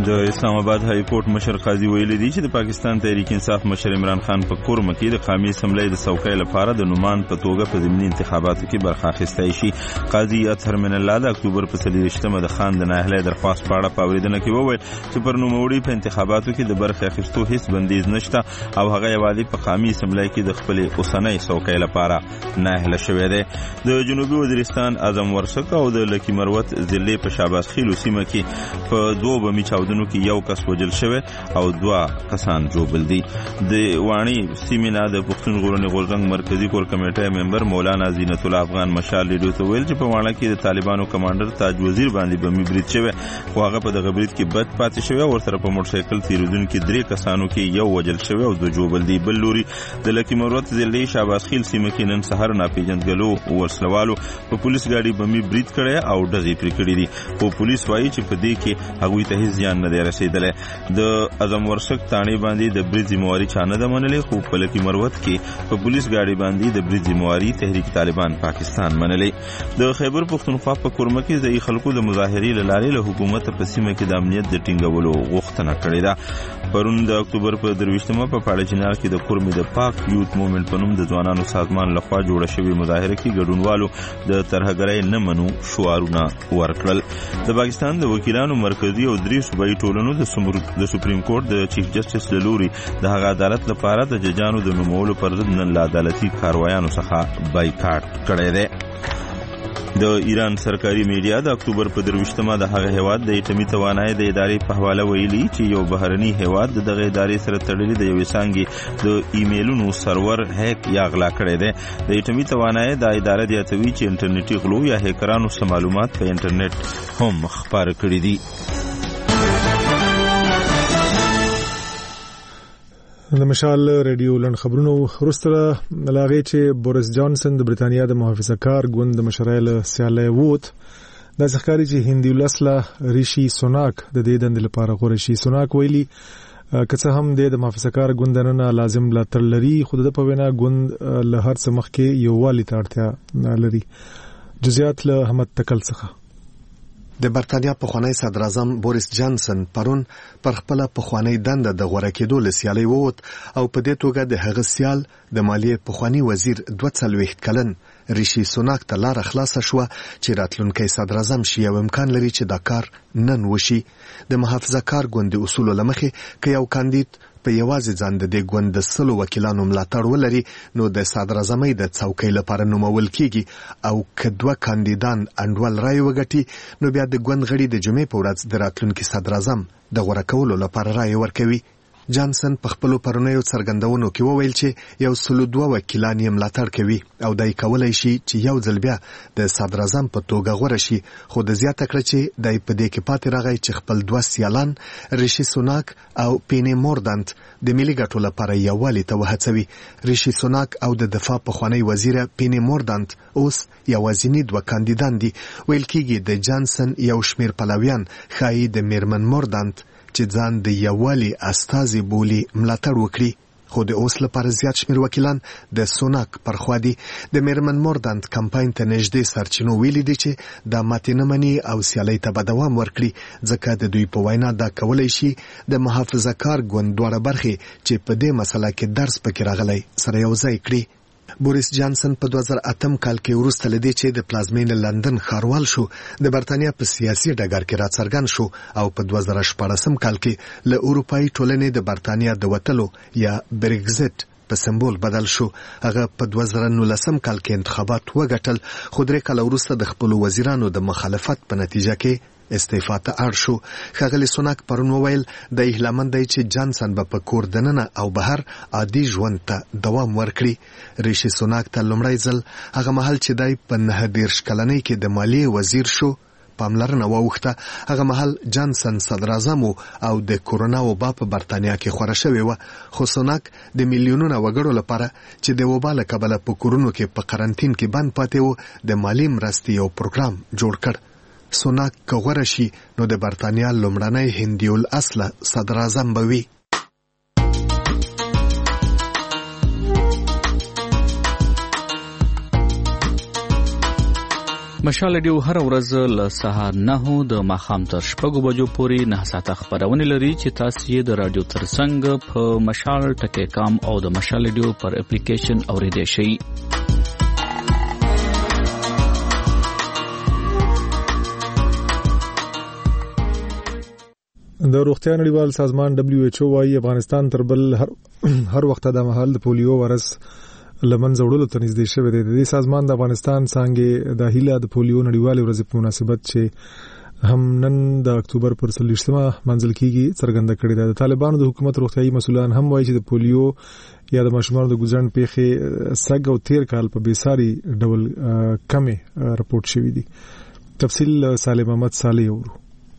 S2: د اسلام آباد های کورټ مشر قاضي ویلي دی چې د پاکستان تحریک انصاف مشر عمران خان په کورم کې د قومي اسمبلی د څوکۍ لپاره د نومان په توګه په ضمني انتخاباتو کې برخه اخیستی شي. قاضي اطهر من الله د اکتوبر په 23مه د خان د ناهلۍ درخواست په اړه په اورېدنه کې وویل چې پر نوموړي په انتخاباتو کې د برخه اخیستو هیڅ بندیز نشته او هغه یوازې په قومي اسمبلی کې د خپلې اوسنۍ څوکۍ لپاره ناهله شوی دی. د جنوبي وزیرستان اعظم ورسک او د لکی مروت ضلع په شاباس خیلو سیمه کې په دوه بمي چاودنو کې یو کس وژل شوی او 2 کسان جوړل دي. د وانی سیمینار د پښتون غورنی غورزنګ مرکزی کور کمیټې ممبر مولانا زینت الله افغان مشال لیدو ته ویل چې په وانه کې د طالبانو کمانډر تاج وزیر باندې بمي برید شوی خو هغه په دغه برید کې بد پاتې شوی او ورسره په موټر سایکل تیرودونکو 3 کسانو کې یو وژل شوی او 2 جوړل دي. بل لوري د لکی مروت ضلع شاباس خیل سیمه کې نن سحر ناپېژندګلو ورسلوالو په پولیس ګاډي بمي برید کړی او ډزې پرې کړې دي خو پولیس وایي چې په دې کې هغوی ته هیڅ زیان نه دی رسیدلی. د اعظم ورسک تاڼې باندې د برید ذمہواري چا نه ده منلې خو په لکی مروت کې په پولیس ګاډي باندې د برید ذمہواري تحریک طالبان پاکستان منلې. د خیبر پښتونخوا په کورمه کې ځایي خلکو د مظاهرې له لارې له حکومت په سیمه کې د امنیت د ټینګولو غوښتنه کړې ده. پرون د اکتوبر په 23مه په پاړچینار کې د کورمې د پاک یوت موومېنټ په نوم د ځوانانو سازمان لخوا جوړه شوې مظاهره کې ګډونوالو د ترهګرۍ نه منو شعارونه ورکړل. د پاکستان د وکیلانو مرکزی او 3 صوبایي ټولنو د سپریم کورټ د چیف جسټس لوري د هغه عدالت لپاره د ججانو د نومولو پر ضد نن له عدالتي کاروایانو څخه بایکاټ کړی دی. د ایران سرکاري میډیا د اکتوبر په 23مه د هغه هیواد د اټومي توانایي د ادارې په حواله ویلي چې یو بهرني هیواد دغه ادارې سره تړلې د یوې څانګې د ایمیلونو سرور هیک یا غلا کړی دی. د اټومي توانایي د ادارې زیاتوي چې انټرنیټي غلو یا هیکرانو سره معلومات په انټرنیټ هم خپاره کړي دي.
S1: د مشال ریډیو لن خبرونو وروسته لاغې چې بوریس جانسن د برتانیا د محافظه کار ګوند د مشرایل سیاله ووت د ځخکاري چې هندي ولسله ریشي سوناک د دې دند لپاره غوړ شي. سوناک ویلي کڅه هم د محافظه کار ګوند نه لازم لا تر لري خود د پوینا ګوند له هر څه مخکې یو والی ته اړتیا لري. جزئیات له احمد تکل څخه.
S6: د برتانیا پخوانی صدر اعظم بوریس جانسن پرون پر خپل پخوانی دنده د غوړه کېدو لسیالي ووت او په دې توګه د هغه سیال د مالیې پخوانی وزیر 42 کلن ریشي سوناک ته لار خلاصه شو چې راتلونکي صدر اعظم شي او امکان لري چې دا کار نن وشي. د محافظه کار ګوند اصول لمخې ک یو کاندید په یوازې ځان د دې ګوند د 100 وکیلانو ملاتړ ولري نو د صدر اعظمۍ د څوکۍ لپاره نومول کیږي او کدوه کاندیدان انډول رای وګټي نو بیا د ګوند غړي د جمعې په ورځ د راتلونکي صدر اعظم د غوړه کولو لپاره رای ورکوي. جانسن په خپل پرونیو څرګندونو کې وویل چې یو 102 وکیلان یې ملاتړ کوي او دای کولای شي چې یو ځل بیا د صدر اعظم په توګه غوړه شي خو د زیاته کړ چې دای په دې کې پاتې راغی چې خپل 2 سیالان ریشي سوناک او پینی موردانت د ملي ګټو لپاره یووالي ته وهڅوي. ریشي سوناک او د دفاع پخوانی وزیر پینی موردانت اوس یوازینی 2 کاندیدان دي. ویل کېږي د جانسن یو شمیر پلویان خایي د میرمن موردانت چې ځان د یووالي استازي بولی ملاتړ وکړي خو د اوس لپاره زیات شمیر وکیلان د سوناک پر خوا دي. د میرمن موردانت کمپاین ته نږدې سرچینو ویلي دي چې دا ماتې نه مني او سیالۍ ته به دوام ورکړي ځکه د دوی په وینا دا کولی شي د محافظه کار ګوند دواړه برخې چې په دې مسله کې درس پکې راغلی سره یو ځای کړي. بوریس جانسن په 2008 کال کې وروسته لدی چې د پلازمین لندن ښاروال شو د برتانیا په سیاسي ډګر کې راڅرګند شو او په 2014 کال کې له اروپאי ټولنې د برتانیا د وتلو یا برگزیت په سمبول بدل شو. هغه په 2019 کال کې انتخابات وګټل خو 3 کال وروسته د خپل وزیرانو د مخالفت په نتیجه کې استعفا ته اړ شو. ښاغلی سوناک پرون وویل د هیلهمند دی چې جانسن به په کور دننه او بهر عادي ژوند ته دوام ورکړي. ریشي سوناک ته لومړی ځل هغه مهال چې دی په 29 کلنۍ کې د مالیې وزیر شو پاملرنه واوښته. هغه مهال جانسن صدر اعظم او د کورونا وبا په برتانیا کې خوره شوې وه خو سوناک د میلیونونو وګړو لپاره چې د وبا له کبله په کورونو کې په قرنټین کې بند پاتې وو د مالی مرستې یو پروګرام جوړ کړ. سوناک که غوره شي نو د برتانیا لومړنی هندي الاصله صدر اعظم به وي.
S13: مشال ریډیو هر ورځ له سهار 9 د ماښام تر 6 بجو پورې 9 ساعته خبرونه لري چې تاسو یې د رادیو ترڅنګ په مشال ټکی کام او د مشال ریډیو پر اپلیکیشن اوریدئ شئ.
S1: د روغتیا نړیوال سازمان WHO وايي افغانستان تر بل هر وخت د مهال د پولیو وایرس لمن زوړلو ته نږدې شوی دی. د سازمان د افغانستان څنګه د هیله د پولیو نړیوال ورځ په مناسبت چې هم نن د اکتوبر پر 30مه منځل کیږي څرګنده کړې ده. د طالبانو د حکومت روغتيایي مسؤلان هم وایي چې د پولیو یا د ماشومانو د ګوزن پیښې سګ او 13 کال په بیساري ډول کمې راپورټ شوې دي. تفصیل سالم احمد صالح ورو.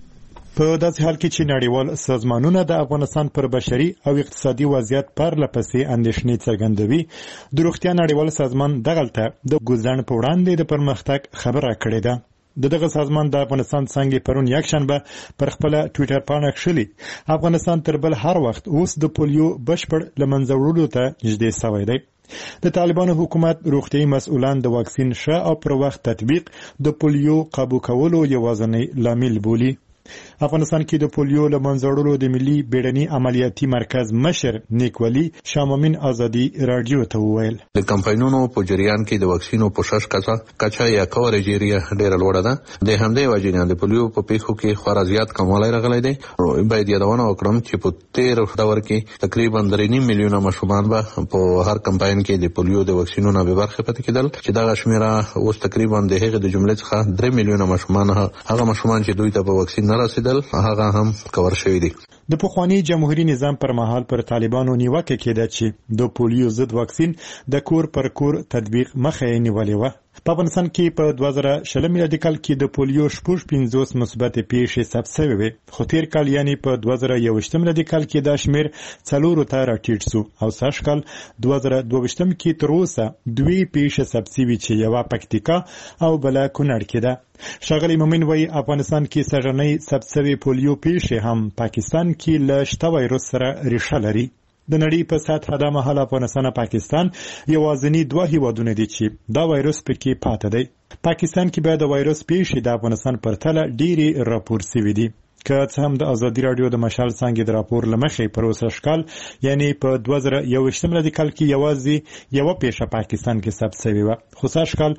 S8: په داسې حال کې چې نړیوال سازمانونه د افغانستان پر بشري او اقتصادي وضعیت پر لپسې اندېښنې څرګندوي، د روغتیا نړیوال سازمان دغلته د ګوزن په وړاندې د پرمختګ خبره کړې ده. دغه سازمان د افغانستان څنګه پرون یکشنبه پر خپل ټوئیټر باندې خشلي افغانستان تر بل هر وخت اوس د پولیو بشپړ لمنځوړلو ته نږدې شوی دی. د طالبانو حکومت روغتيایي مسؤلان د واکسین ښه او پر وخت تطبیق د پولیو قابو کولو یوازینی لامل بولي. افغانستان کې د پولیو له منځوړلو د ملي بیړني عملیاتي مرکز مشر نیکولي شامامین ازادي رادیو ته وویل
S22: د کمپاینونو په جریان کې د واکسینو پوښښ کچا یا کورېج ایریا ډېره لوړه ده. د همدې وجې د پولیو په پیښو کې خورا زیات کموالی راغلی دی. باید یادونه وکړم چې په 13 دور کې تقریبا 3.5 میلیونه ماشومان به په هر کمپاین کې د پولیو د واکسینونو به برخه پاتې کېدل، چې دغه شمیره اوس تقریبا د هغې د جملې څخه 3 میلیونه ماشومان هغه ماشومان چې دوی ته په واکسین نه رسیدل هغه هم کور شوی دی.
S8: د پخوانی جمهوریت نظام پر مهال پر طالبانو نیوکه کېده چې د پولیو ضد واکسین د کور پر کور تطبیق مخه نیولې و. په افغانستان کې په 2020 میلادي کال کې د پولیو 55 مثبت پیښې ثبت شوې وې، خو تیر کال یعنی په 2021 میلادي کال کې دا شمیر 4 ته راټیټ شو او سږ کال 2022 کې تر اوسه 2 پیښې ثبت شوې چې یو پکتیکا او بل کونړ کې ده. ښاغلی مومن وایي افغانستان کې سږنۍ ثبت شوې پولیو پیښې هم پاکستان کې له شته وایرس سره ریښه لري. د نړۍ په سطح د مهال افغانستان او پاکستان یوازینی دوه هیوادونه دي چې دا وایرس پکې پاتې دی. پاکستان کې به د وایرس پیښې د افغانستان پرتله ډېری راپور شوي دي. که څه هم د ازادي رادیو د مشال څنګه د راپور لمخې پر اوسه شکل یعنی په 2021 میلادي کال کې یوازې یو پیښه پاکستان کې ثبت شوې و، خو سږ کال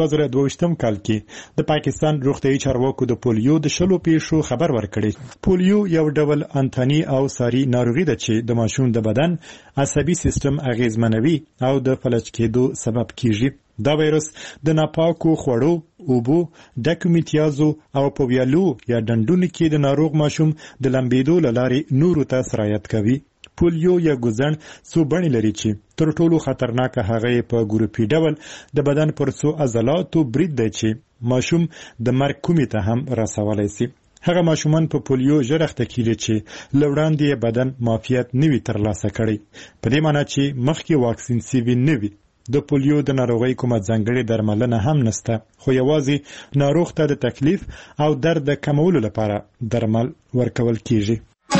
S8: 2022 کال کې د پاکستان روغتيایي چارواکو د پولیو د 10 پیښو خبر ورکړی. پولیو یو ډول انتاني او ساري ناروغي ده چې د ماشوم د بدن عصبي سیستم اغیزمنوي او د فلج کېدو سبب کیږي. دا وایرس د ناپاکو خوړو، اوبو، ډکو میتیازو او په ویالو یا ډنډونو کې د ناروغ ماشوم د لمبېدو له لارې نورو ته سرایت کوي. پولیو یا ګوزن څو بڼې لري چې تر ټولو خطرناکه هغه په ګروپي ډول د بدن پر څو عضلاتو برید دی چې ماشوم د مرګ کومې ته هم رسولی سي. هغه ماشومان په پولیو ژر اخته کیږي چې له وړاندې بدن معافیت نه وي ترلاسه کړی، په دې معنی چې مخکې واکسین سوي نه وي. د پولیو د ناروغۍ کومه ځانګړې درملنه هم نشته، خو یوازې ناروغ ته د تکلیف او درد د کمولو لپاره درمل ورکول کیږي.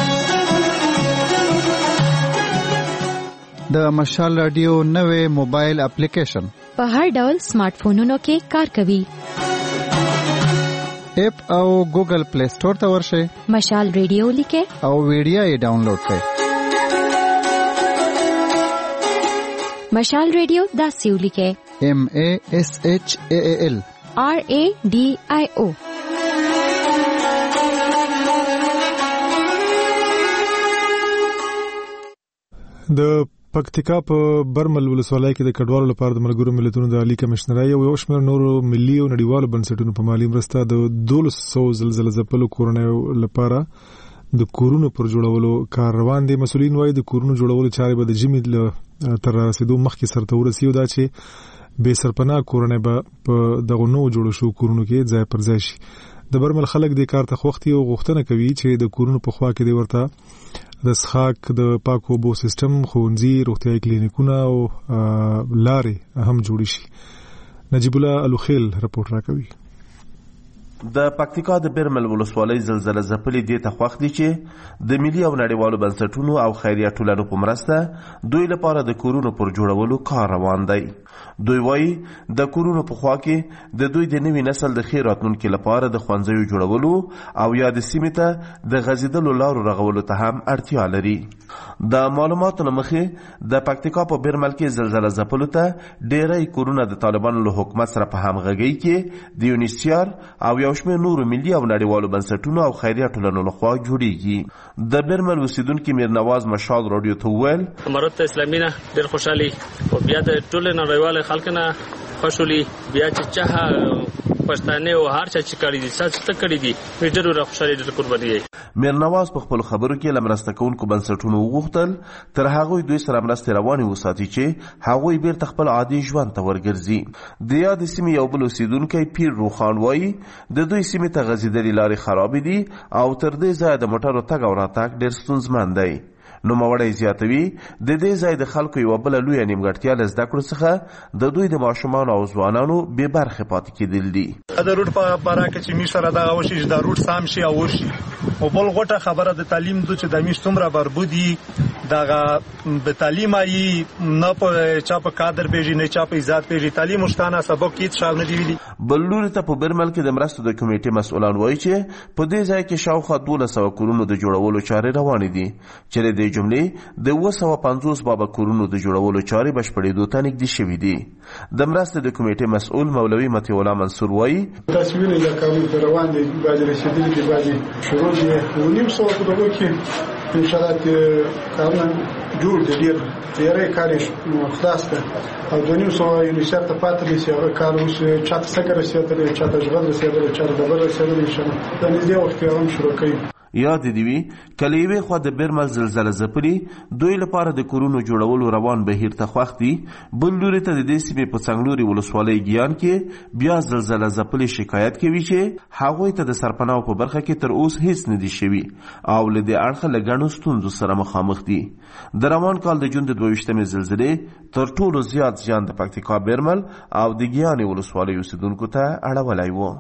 S12: د مشال رادیو نوې موبایل اپلیکیشن
S9: په هر ډول سمارټ فونونو کې کار کوي.
S12: اپ او ګوګل پلی سٹور ته ورشئ،
S9: مشال رادیو لیکئ
S12: او ویډیو یې ډاونلوډ کړئ.
S9: مشال ریډیو داسې ولیکئ
S12: MASHAAL
S9: RADIO.
S1: د پکتیکا په برمل ولسوالۍ کې د کډوالو لپاره د ملګرو ملتونو د عالی کمشنرۍ او یو شمېر نورو ملي او نړیوالو بنسټونو په مالي مرسته د 1200 زلزلې ځپلو کورنیو لپاره د کورونو پر جوړولو کار روان دي. مسؤلین وایي د کورونو جوړولو چارې به د ژمي تر رسیدو مخکې سرته ورسیږي، دا چې بې سرپناه کورنۍ به په دغه نوو جوړو شو کورونو کې ځای پر ځای شي. د برمل خلک د کار ته خوښتي او غوښتنه کوي چې د کورونو په خوا کې دی ورته د څښاک د پاکو اوبو سیستم، ښوونځي، روغتیایي کلینیکونه او لارې هم جوړ شي. نجیب الله الوخیل رپورټ راکوي.
S4: د پکتیکا د بیرمل ولسوالۍ زلزلې ځپلې دې ته خوښ دي چې د ملي او نړیوالو بنسټونو او خیریه ټولنو په مرسته دوی لپاره د کورونو پر جوړولو کار روان دی. دوی وایي د کورونو په خوا کې د دوی د نوي نسل د ښې راتلونکي لپاره د ښوونځیو جوړولو او یا د سیمې ته د غځېدلو لارو رغولو ته هم اړتیا لري. د معلوماتو له مخې د پکتیکا په بیرمل کې زلزلې ځپلو ته ډېری کورونه د طالبانو له حکومت سره په همغږۍ کې د یونیسیار او یو شمېر نورو ملي او نړیوالو بنسټونو او خیریه ټولنو لخوا جوړیږي. د بیرمل اوسیدونکي میرنواز مشال رادیو ته وویل
S7: امارات اسلامي نه ډېر خوشحالي او بیا د ټولو نړیوالو خلکو نه خوشحالي بیا چې چا پښتانه او هر چا چې کړی دي څه کړی دي ډېر خوشحالي ډېر قرباني.
S4: میرنواز په خپل خبرو کې له مرسته کوونکو بنسټونو وغوښتل تر هغوی دوی سره مرستې روانې وساتي چې هغوی بیرته خپل عادي ژوند ته ورګرځي. د یادې سیمې یو بل اوسیدونکی پیر روخان وایي د دوی سیمې ته غځېدلې لارې خرابې دي او تر دې ځایه د موټرو تګ او راتګ ډېر ستونزمن دی. نوموړی زیاتوي د دې ځای د خلکو یوه بله لویه نیمګړتیا له زده کړو څخه د دوی د ماشومانو او ځوانانو بې برخې پاتې کېدل دي.
S23: د روډ په باره کې چې موږ سره دغه وشي چې دا روډ سام شي او وشي او بل غوټه خبره د تعلیم دو چې د موږ څومره بربود دي دغه به تعلیم ای نه په چا په کادر پیژي نه چا په عزت پیژي تعلیم مشتانه سبب کې شاو نه دی ویلي.
S4: بل لوري ته په بیرمل کې د مرستو د کمیټې مسؤلان وایي چې په دې ځای کې شاوخوا 1200 کورونو د جوړولو چارې روانې دي چې د جملې د 250 بابا کورونو د جوړولو چارې بشپړېدو ته نږدې شوي دي. د مرستې د کمیټې مسؤل مولوي مطیع الله منصور وایي
S24: تصویر یې کارونه روان دي باندې رسیدلي دي باندې شروع دي ونیم سو په دغه کې ان شاء الله کارونه جوړ دي ډېر کاري خلاص ده او دونیم سو یونیسیف ته پاتې دي چې هغه کار اوس چاته څنګه رسیدلی چاته ژغورل رسیدلی چاته دبل رسیدلی ان شاء الله د دې وخت کې هم شروع کوي.
S4: یاد دی وی کله یوې خوا د بیرمل زلزلې ځپلې دوی لپاره د کورونو جوړولو روان بهیر ته خوښ دي. بل لوري ته د دې سیمې په څنګلوري ولسوالۍ ګیان کې بیا زلزلې ځپلې شکایت کوي چې هغوی ته د سرپناه په برخه کې تر اوس هیڅ نه دي شوي او له دې اړخه له ګڼو ستونزو سره مخامخ دي. د روان کال د جون د 22مې زلزلې تر ټولو زیات زیان د پکتیکا بیرمل او د ګیانې ولسوالۍ اوسیدونکو ته اړولی و.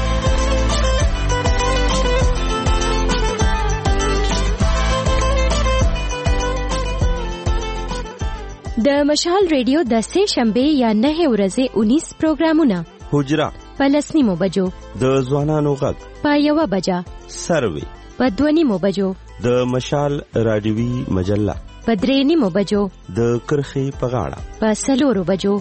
S9: د مشال ریډیو د سه شنبه یا 9 ورځې 19 پروګرامونه
S21: حجره
S9: په 10 بجو
S21: د ځوانانو غږ
S9: په 1 بجه
S21: سروي
S9: په 2 بجو
S21: د مشال رادیوي مجله
S9: په 3 بجو
S21: د کرخي په غاړه
S9: په 4 بجو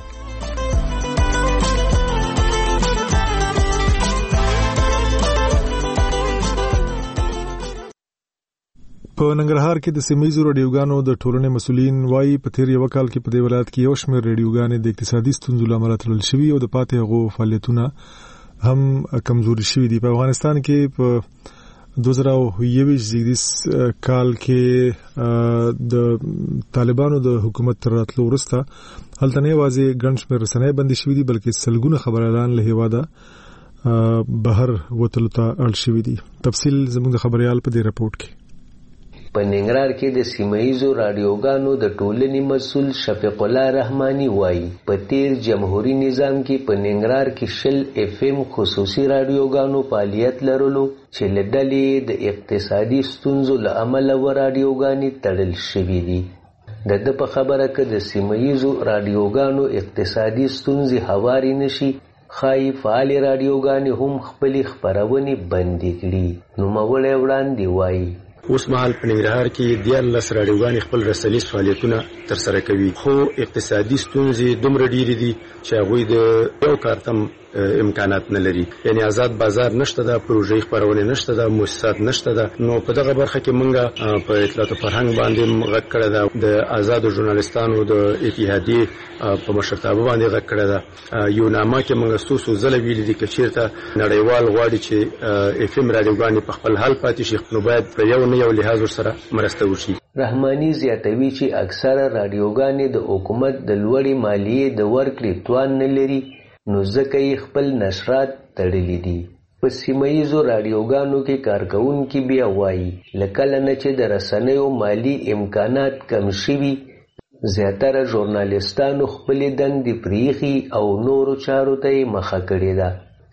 S1: په ننګرهار کې د سیمایي رادیوګانو د ټولنې مسؤلین وایي په تیر یو کال کې په دې ولایت کې یو شمېر رادیوګانې د اقتصادي ستونزو لامل تړل شوي او د پاتې هغو فعالیتونه هم کمزوري شوي دي. په افغانستان کې په 2021 کال کې د طالبانو د حکومت تر راتلو وروسته هلته نه یوازې ګڼ شمېر رسنۍ بندي شوي دي بلکې سلګونه خبريالان له هیواده بهر وتلو ته اړ شوي دي. تفصیل زموږ د خبريال په دې رپورت کې.
S25: په ننګرهار کې د سیمایي رادیوګانو د ټولنې مسؤل شفیق الله رحماني وایي په تیر جمهوریت نظام کې په ننګرهار کې 10 FM خصوصي رادیوګانو فعالیت لرلو چې له ډلې د اقتصادي ستونزو له امله و رادیوګانې تړل شوي دي. د په خبره کې د سیمایي رادیوګانو اقتصادي ستونزې هواري نشي خای فعال رادیوګانې هم خپل خبرونه بندي کړي. نو مولوی وړاندې وایي
S26: اوس مهال په ننګرهار کې 14 رادیوګانې خپل رسنیز فعالیتونه ترسره کوي خو اقتصادي ستونزې دومره ډېرې دي چې هغوی د یو کار تم امکانات نه لري. یعنی آزاد بازار نشته ده پروژې خبرونه نشته ده مؤسسات نشته ده. نو په دغه برخه کې مونږه په اطلاعات او فرهنګ باندې غږ کړی ده د آزادو ژورنالستانو د اتحادیې په مشرتابه باندې غږ کړی ده. یو نامه کې مونږ څو ځله ویلي دي چې چیرته نړیوال غواړي چې FM رادیوګانې په خپل حال پاتې شي نو باید په یو نه یو لحاظ سره مرسته وشي.
S25: رحماني زیاتوي چې اکثره رادیوګانې د حکومت د لوړې مالیې د ورکړې توان نه لري نو ځکه یې خپل نشرات تړلي دي. په سیمایي رادیوګانو کې کارکونکي بیا وایي لکه نه چې د رسنیو مالی امکانات کم شوي زیاتره ژورنالستانو خپل دندې پریخي او نورو چارو ته مخه کړې ده.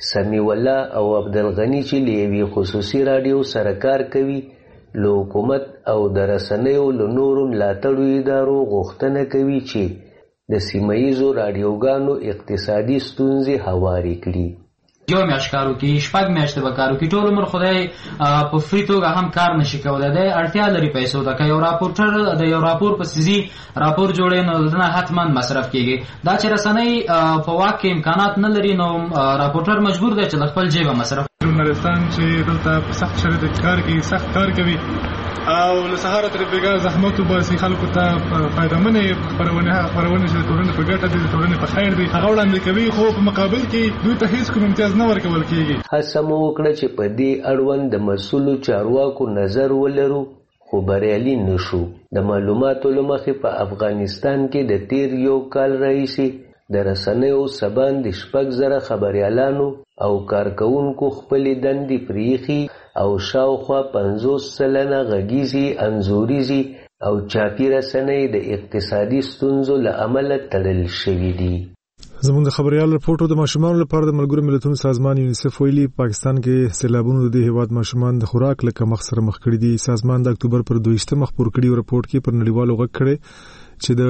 S25: سمیع الله او عبدالغنی چې له یوې خصوصي رادیو سره کار کوي له حکومت او د رسنیو له نورو ملاتړو ادارو غوښتنه کوي چې د سیمه ییزو رادیوګانو اقتصادي ستونزې هوارې کړي.
S10: یو میاشت کارو کې شپږ میاشتې به کارو کې ټول عمر خدای په فری توګه هم کار نشي کولای. د اړتیا لري پیسو ته. که یو راپورټر د یو راپور په سیزي راپور جوړي نو دنه حتما مصرف کیږي. دا چې رسنۍ په واقع کې امکانات نه لري نو راپورټر مجبور دی چې خپل جیب مصرف.
S23: ژورنالستان چې دلته سخت شرایط کار کوي سخت کار کوي او له سهار تر بیګا زحمت وباسي خلکو ته فائدمنه خبرونه چې ټولنه په ګټه دي ټولنه په خیر دي هغه وړاندې کوي خو په مقابل کې دوی ته هیڅ کوم امتیاز نه ورکول کیږي.
S25: هڅه مو وکړه چې په دې اړوند د مسؤلو چارواکو نظر ولرو خو بریالي نشو. د معلوماتو له مخې په افغانستان کې د تیر یو کال راهیسې د رسنیو سبان د 6,000 خبريالانو او کارکونکو خپلې دندې پریخي او شاوخوا 50 سلنه غږیزي انځوریزي او چاپی رسنۍ د اقتصادي ستونزو له امله تړل شوې دي.
S1: زموږ د خبريال رپورټو د ماشومان لپاره د ملګرو ملتونو سازمان یونیسف ویلي پاکستان کې سیلابونو د هیواد ماشومان د خوراک له کمښت سره مخ کړي دي. سازمان د اکتوبر پر 2 مخ پور کړي رپورټ کې پر نړیوالو غږ کړي چې د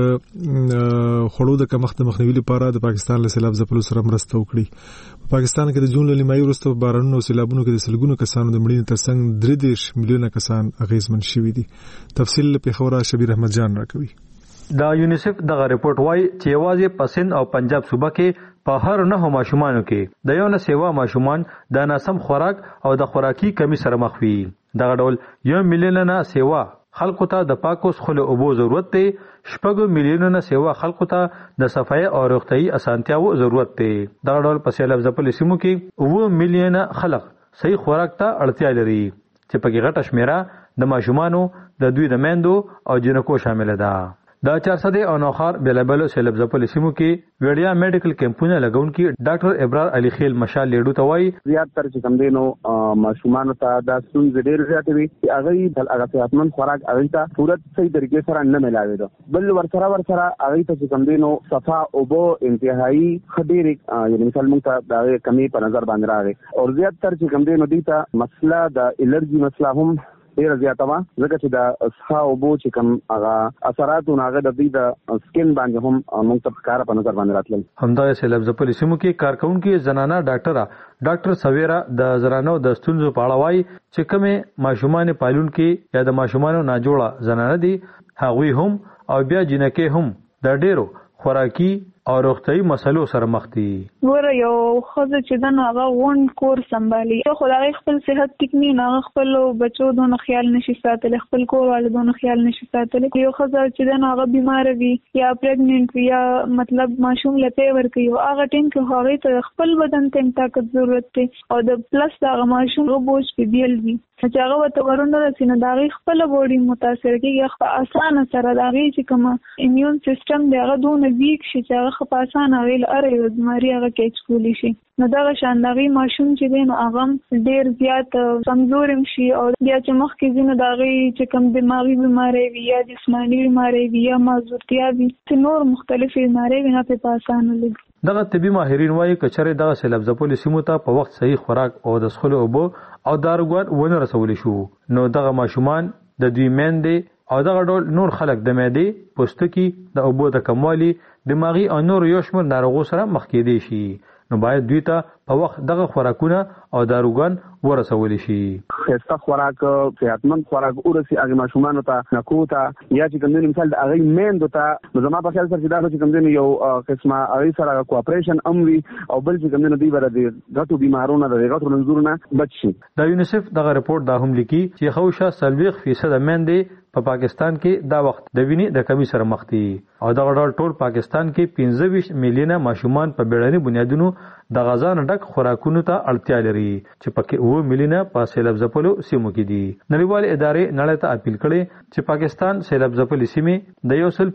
S1: خړو د کمښت مخنیوي لپاره د پاکستان له سیلاب ځپلو سره مرسته وکړي. په پاکستان کې د جون له نیمایي وروسته بارانونو او سیلابونو کې د سلګونو کسانو د مړینې ترڅنګ 3 میلیونه کسان اغیزمن شوي دي. تفصیل له پیښور شبیر احمد جان راکوي.
S11: دا یونیسف دغه رپورټ وایي چې یوازې په سند او پنجاب صوبه کې په هر 9 ماشومانو کې د یو نه سیوا ماشومان د ناسم خوراک او د خوراکي کمی سره مخ وي. دغه ډول 1 میلیون نه سیوا خلکو ته د پاکو څښلو اوبو ضرورت دی. 6 میلیونه سیوا خلکو ته د صفایي او روغتيایي اسانتیاو ضرورت دی. دغه ډول په سیلاب ځپلو سیمو کې 9 میلیونه خلک صحیح خوراک ته اړتیا لري چې پکې غټه شمیره د ماشومانو د دوی د میندو او جنکو شامل ده. دا 400 او نوخار بلبل سیلاب ځپلو سیمو کې وړیا میډیکل کیمپونه لګونکي ډاکټر ابرار علي خیل مشال لیډو ته وایي
S14: زیات تر چې کوم دینو ماشومان ته دا ستونزې ډېر زیات وي چې هغه د هغه صحتمند خوراک هغه ته صورت صحیح طریقې سره نه ملاوي دي. بل ورسره هغه ته چې کوم دینو صفا او بو انتهایی خډيري یعنی مثال موږ ته دا کمی په نظر باندې راغی او زیات تر چې کوم دینو دي ته مسله د الرجی مسله هم ډیر زیاته وا ځکه چې د اسخا او بو چې کوم هغه اثرات هغه د دې د سکین باندې هم موږ ته ښکار په نظر باندې راتلل.
S11: همدا سیلاب ځپلو سیمو کې کارکونکو زنانه ډاکټر سویرا د زنانو د ستونزو په اړه وایي چې کومه ماشومان پالون کې یا د ماشومان نه جوړه زنانه دي هغوی هم او بیا جنکه هم د ډیرو خوراکي او روغتيایي مسلو سره مخ دي.
S15: ور یو خزه چې دنه هغه وون کور سمبالي خدای خپل صحت ټیکنی نه خپل بچو دونه خیال نشي ساتل خپل کور والدونو خیال نشي ساتل. یو خزه چې دنه هغه بیمار وي یا پریګننټ وي یا مطلب ماشوم لته ور کوي هغه ټیم کې هغه ته خپل بدن ته طاقت ضرورت دی او د پلس هغه ماشوم بوج په بیل وي چې هغه وته ورونه رسینه دا غي خپل بوډي متاثر کیږي خو اسانه سره دا غي چې کوم ایمیون سیستم دی هغه دونه ویک شي چې هغه په اسانه ویل اره یو بیماری هغه کېچ کولی شي. نو دا شانداري ماشوم چې دی نو هغه ډیر زیات کمزورم شي او بیا چې مخکې ځینې دا غي چې کوم دماغي بیماری وي یا جسمانی بیماری وي یا معذورتیا وي چې نور مختلفې بیماری وي نه په اسانه لګي.
S11: دغه طبي ماهرین وایي کچره دغه سیلاب ځپلو سیمو ته په وخت صحیح خوراک او د څښلو اوبو او داروګان ونه رسول شو نو دغه ماشومان د دوی میندې او دغه ډول نور خلک د معدې پوستکي د اوبو د کموالي دماغي او نور یو شمېر ناروغو سره مخ کېدی شي نو باید دوی ته په وخت دغه خوراکونه او داروګان ورسول شي.
S14: ښه خوراک صحتمند خوراک ورسي هغه ماشومان ته نکوتا یا چې کوم مثال د هغه میندو ته زما په خیال سره چې دا چې کوم یو قسمه هغه سره کوآپریشن اموي او بل چې کوم دی بر دي غټو بیمارونو د غټو منظورونه بچي.
S11: دا یونیسف دغه رپورت دا هم لیکي چې خوشا 40% میندې په پاکستان کې دا وخت د وینې د کمی سره مخ دي او دا ټول پاکستان کې 25 میلیونه ماشومان په بیړني بنیادونو د غذا نه ډک خوراکونو ته اړتیا لري چې پکې 9 میلیونه په سیلاب ځپلو سیمو کې دي. نړیوال ادارې نړۍ ته اپیل کړي چې پاکستان سیلاب ځپلې سیمې د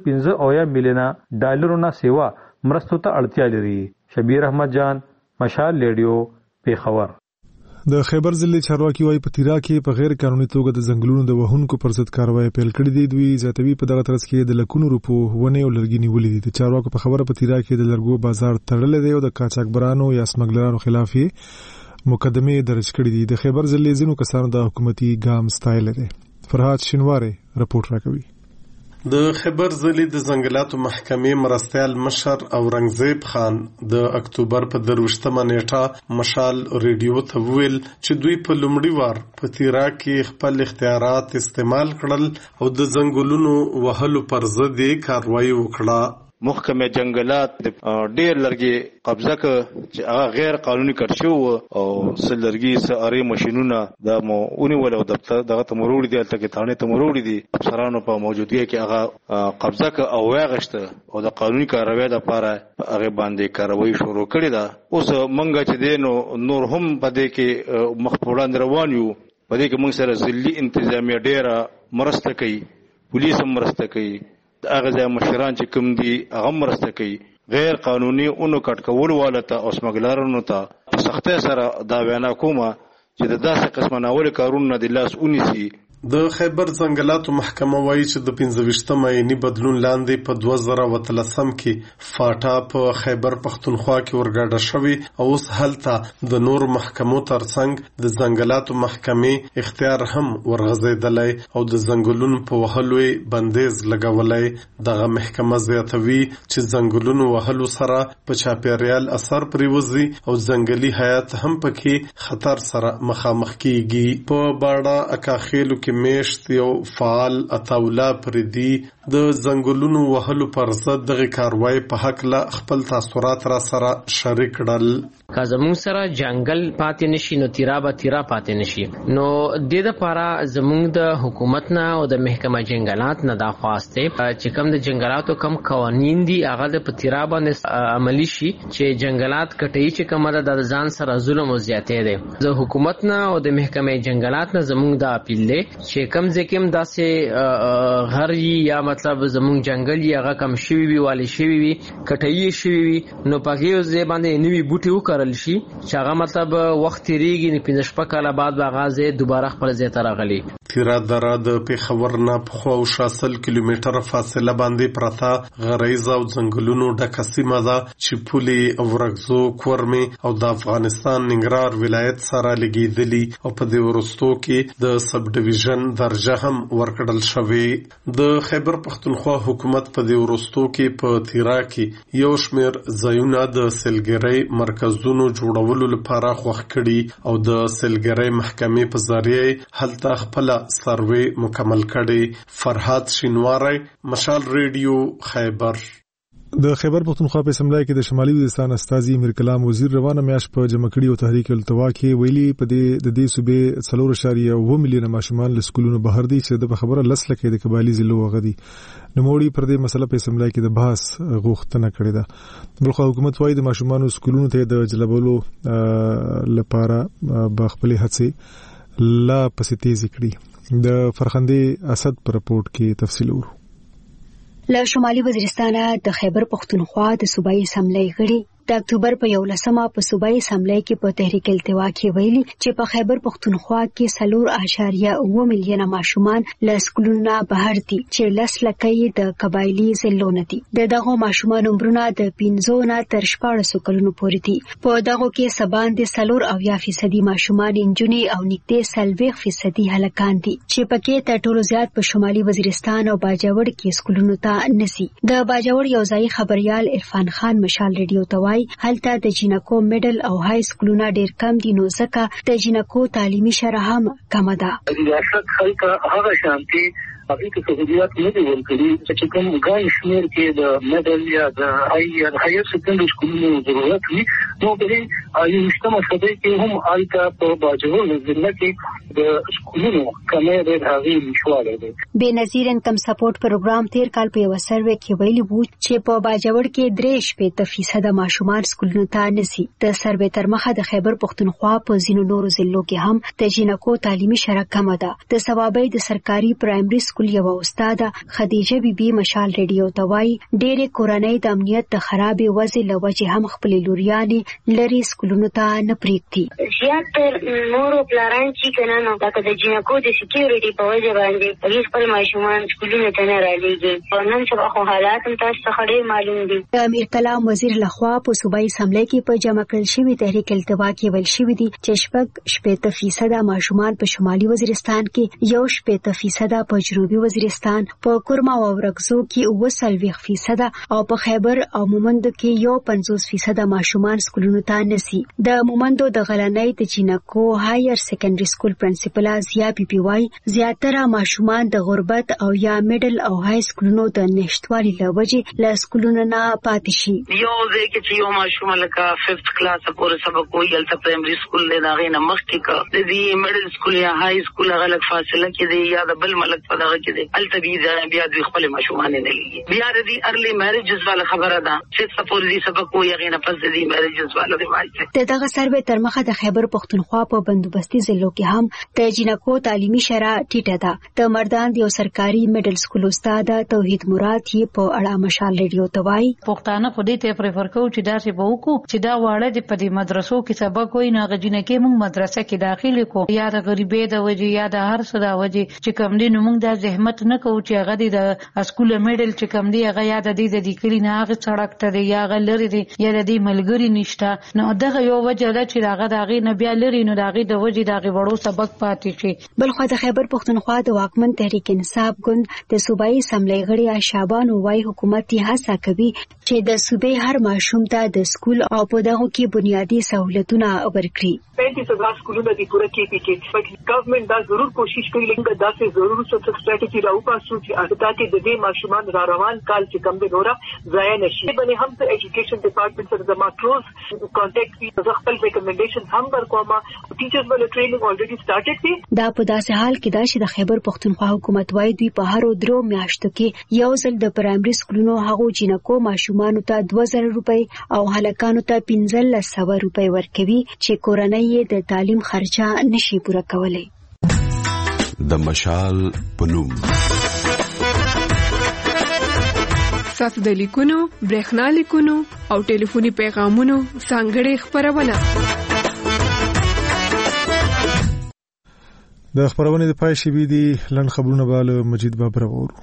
S11: 1.15 میلیونه ډالرو نه سیوا مرستو ته اړتیا لري. شبیر احمد جان مشال ریډیو پیښور.
S1: د خیبر ضلع چارواکي وايي په تیرا کې په غیر قانوني توګه د ځنګلونو د وهونکو پر ضد کاروایی پیل کړې دي. دوی زیاتوي په دغه ترڅ کې د لکونو روپو ونې او لرګي نیولې دي. د چارواکو په خبره په تیرا کې د لرګو بازار تړلې دی او د قاچاقبرانو یا سمګلرانو خلاف مقدمه درج کړې دي. د خیبر ضلع ځینو کسانو د حکومتي ګام ستایل دي. فرهاد شینواره رپورټ راکوي.
S3: د خیبر ضلع د ځنګلاتو محکمې مرستیال مشر اورنګزیب خان د اکتوبر په 23مه نیټه مشال ریډیو ته ویل چې دوی په لومړي وار په تیرا کې خپل اختیارات استعمال کړل او د ځنګلونو وهلو پر ضد کاروایی وکړه.
S5: محکمه جنگلات ډیر لرګي قبضه ک چې هغه غیر قانوني کړشو او سلرګي ساري ماشينونه د مونږ ولو دغه تمروړي دي تل کې تانه تمروړي دي افسرانو په موجودګۍ کې هغه قبضه ک او واغشته او د قانوني کاروایی لپاره هغه باندې کاروایی شروع کړې ده. اوس مونږ چې دینو نور هم پدې کې مخپوړان روان یو پدې کې مونږ سره ځلي انتظامیه ډیره مرسته کوي، پولیس هم مرسته کوي، هغه ځای مشران چې کوم دي هغه مرسته کوي. غیر قانوني اونو کټکول والته او سمګلارونو ته په سختۍ سره دا وینا کومه چې د داسې قسمه ناول کارونه د لاس اونیسي.
S3: د خیبر ځنګلاتو محکمه وایي چې د 15 عیني بدلون لاندې په 2013 کې فاټا په خیبر پختونخوا کې ورګډه شوی او اوس هلته د نور محکمو ترڅنګ د ځنګلاتو محکمې اختیار هم ورغځېدلی او د ځنګلونو په وهلو بندیز لګولی. دغه محکمه زیاتوي چې ځنګلونو وهلو سره په چاپیریال اثر پریوزي او ځنګلي حیات هم پکې خطر سره مخامخ کیږي. په باړه اکاخیلو کې میشت یو فعال عطاولا پردي د ځنګلونو وهلو پر ضد دغه کاروایی په حق لا خپل تاثیرات را سره شریک کړل.
S16: که زموږ سره جنگل پاتې نشي نو تیرا پاتې نشي. نو د لپاره زموږ د حکومت نه او د محکمه جنگلات نه دا خواسته چې کوم د جنگلاتو کم قوانین دي هغه د تیرا باندې عملی شي چې جنگلات کټي چې کومه د ځان سره ظلم او زیاتې دي. د حکومت نه او د محکمه جنگلات نه زموږ د اپیل دی چې کم ځکه داسې غر یا مطلب زموږ جنگل یا هغه کم شوی وی والی شوی وی کټي شوی وی نو پکې زه باندې نوی بوټي وکړل شي چې هغه مطلب وخت تیریږي نه 15 کاله بعد هغه دوباره خپل ځای ته راغلی.
S3: تیرا دره د پیښور نه په خوا 60 کیلومتره فاصله باندې پرته غریزه او ځنګلونو ډکه سیمه ده چې پولي او ورغزو کورمي او د افغانستان ننګرهار ولایت سره لګیدلی او په دې ورستو کې د سب ډیویژن درجه هم ورکړل شوی. د خیبر پختونخوا حکومت په دې ورستو کې په تیرا کې یو شمیر ځایونه د سلګری مرکزونو جوړولو لپاره خوښ کړي او د سلګری محکمې په ذریعه هلته خپل سروې مکمل کړي. فرهاد شینواره مشال ریډیو خیبر.
S1: د خیبر پختونخوا په اسمبلی کې د شمالي وزیرستان استاذي امیر کلام وزیر روانه میاش په جمع کړي او تحریک التوا کې ویلي په دې صوبې 4.1 میلیون ماشومان له سکولونو بهر دي چې د خبره لسلکه د قبایلی ضلعو غدي نموړي پر دې مسله په اسمبلی کې د بحث غوښتنه کړې ده. بلخو حکومت وايي د ماشومان سکولونو ته د جلبولو لپاره بخپلې هڅې لا پسې تیزی کړي. د فرخندې اسد پر رپورت کې تفصیل ورو.
S17: له شمالي وزیرستان د خیبر پختونخوا د صوبایي اسمبلی غړي د اکتوبر په 11مه په صوبایي اسمبلی کې په تحریک التوا کې ویلي چې په خیبر پختونخوا کې 4.8 میلیونه ماشومان له سکولونو بهر دي چې لس لکې د قبایلی ضلعو نه دي. دغه ماشومان عمرونه د 15 نه تر 14 کلونو پورې دي. په دغه کې سبان دي 4.8% ماشومان انجونی او نږدې 40% هلکان دي چې پکې تر ټولو زیات په شمالي وزیرستان او باجوړ کې سکولونو ته نسی. د باجوړ یو ځای خبريال عرفان خان مشال ریډیو ته هلته د جینکو میډل او های سکولونه ډیر کم دي نو ځکه د جینکو تعلیمي شرح هم کم ده.
S18: ریاست خلک هغه شانتي هغه ته سہولیات نه دی ورکړي چې کوم ګڼ شمېر کې د میډل یا د هایر سیکنډري سکولونو ضرورت وي. نو په دې یوشتمه صدۍ کې هم هلته په باجوړ ضلع کې د سکولونو کمې ډېر هغې نشوالی دی.
S17: بېنظیر انکم سپورټ پروګرام تیر کال په یوه سروې کې ویلي وو چې په باجوړ کې 63% ماشومان سکولونو ته نسی. د سروې تر مخه د خیبر پختونخوا په ځینو نورو ضلعو کې هم د جینکو تعلیمي شرح کمه ده. د ثوابۍ د سرکاري پرایمري سکول یو استاد خدیجه بیبي مشال ریډیو ته وایي ډېرې کورنۍ د امنیت د خرابې وضع له وجې هم خپلې لوريانې لرې سکولونو ته نه پرېږدي.
S2: زیاتره مور او پلاران چې که نه نو لکه د جینکو د سکیورټي په وجه باندې هغوی خپل ماشومان سکولونو ته نه رالېږي. نن سبا خو حالات هم تاسو څخه ډېر معلوم دي.
S17: د امیر کلام وزیر لخوا په صوبایي اسمبلی کې په جمع کړل شوي تحریک التوا کې ویل شوي دي چې 60% ماشومان په شمالي وزیرستان کې 60% په جنوبي وزیرستان په کورما او ورکزو کې 40% او په خیبر او مومندو کې 50% ماشومان سکولونو ته نسی. د مومندو د غلنۍ د جینکو هایر سیکنډري سکول پرنسپل ازیا بي بي وايي زیاتره ماشومان د غربت او یا میډل او های سکولونو د نشټوالي له وجې له سکولونو نه پاتې شي.
S6: یو ځای کې چې یو ماشوم لکه 5th کلاس پورې سبق وایي هلته پرایمري سکول دی د هغې نه مخکې که د دې میډل سکول یا های سکول هغه لږ فاصله کې دی یا د بل ملک په دغه کې دی هلته بیا دوی خپلې ماشومان نه لېږي. بیا د دې ارلی میریجز والا خبره ده 6th پورې دې سبق وایي هغې نه پس د دې میریجز والا رواج دی.
S17: د دغه سروې تر مخه د خیبر پښتونخوا په بندوبستي ضلعو کې هم د جینکو تعلیمي شرح ټیټه ده. د مردان یو سرکاري میډل سکول استاد توحید مراد یې په اړه مشال ریډیو ته وایي
S13: پښتانه خو دې ته پریفر کوو چې داسې به وکړو چې دا واړه د په دې مدرسو کې سبق وایي نو هغه جینکې موږ مدرسه کې داخلي کړو یا د غریبۍ د وجې یا د هر څه د وجې چې کوم دی نو موږ دا زحمت نه کوو چې هغه د سکول میډل چې کوم دی هغه یا د دې د کلي نه هغه سړک ته دی یا هغه لرې دی یا د دې ملګري نشته نو دغه یو وجه ده چې هغه د هغې نه بیا لرې نو د هغې د وجې د هغې وړو سبق پاتې شي.
S17: بلخوا د خیبر پښتونخوا د واکمن تحریک انصاف ګوند د صوبایي اسمبلی غړي شعبان وایي حکومت یې هڅه کوي چې د صوبې هر ماشوم ته د سکول او په دغه کې بنیادی سہولتونه ورکړي.
S19: 35,000 سکولونه د پوره کې کې ګورنمنت دا ضرور کوشش کوي لکه دا چې ضرور څه سټریټجی راوپاسو چې تاکي د دې ماشومان را روان کال چې کم د نورا ضایع نشي. باندې هم د ایجوکیشن ډپارټمنټ سره د ماکروز کانټیکټ وی خپل ریکمنډیشن هم ورکوما. ټیچرز ول ټریننګ الریډي سٹارټډ دي.
S17: دا په داسې حال کې دا چې د خیبر پښتونخوا حکومت وايي دوی په هر 3 میاشتو کې یو ځل د پرایمري سکولونو هغو جینکو ماشومانو ته 2000 روپۍ او هلکانو ته 1500 روپۍ ورکوي چې کورنۍ یې د تعلیم خرچه نشي پوره کولی.
S20: د مشال پنوم
S22: تاسو د لیکونو برېښنا لیکونو او ټلیفوني پیغامونو څنګه خبرونه
S1: د خبرونه د پای شي دي لن خبرونه بالا مجید بابر ورو.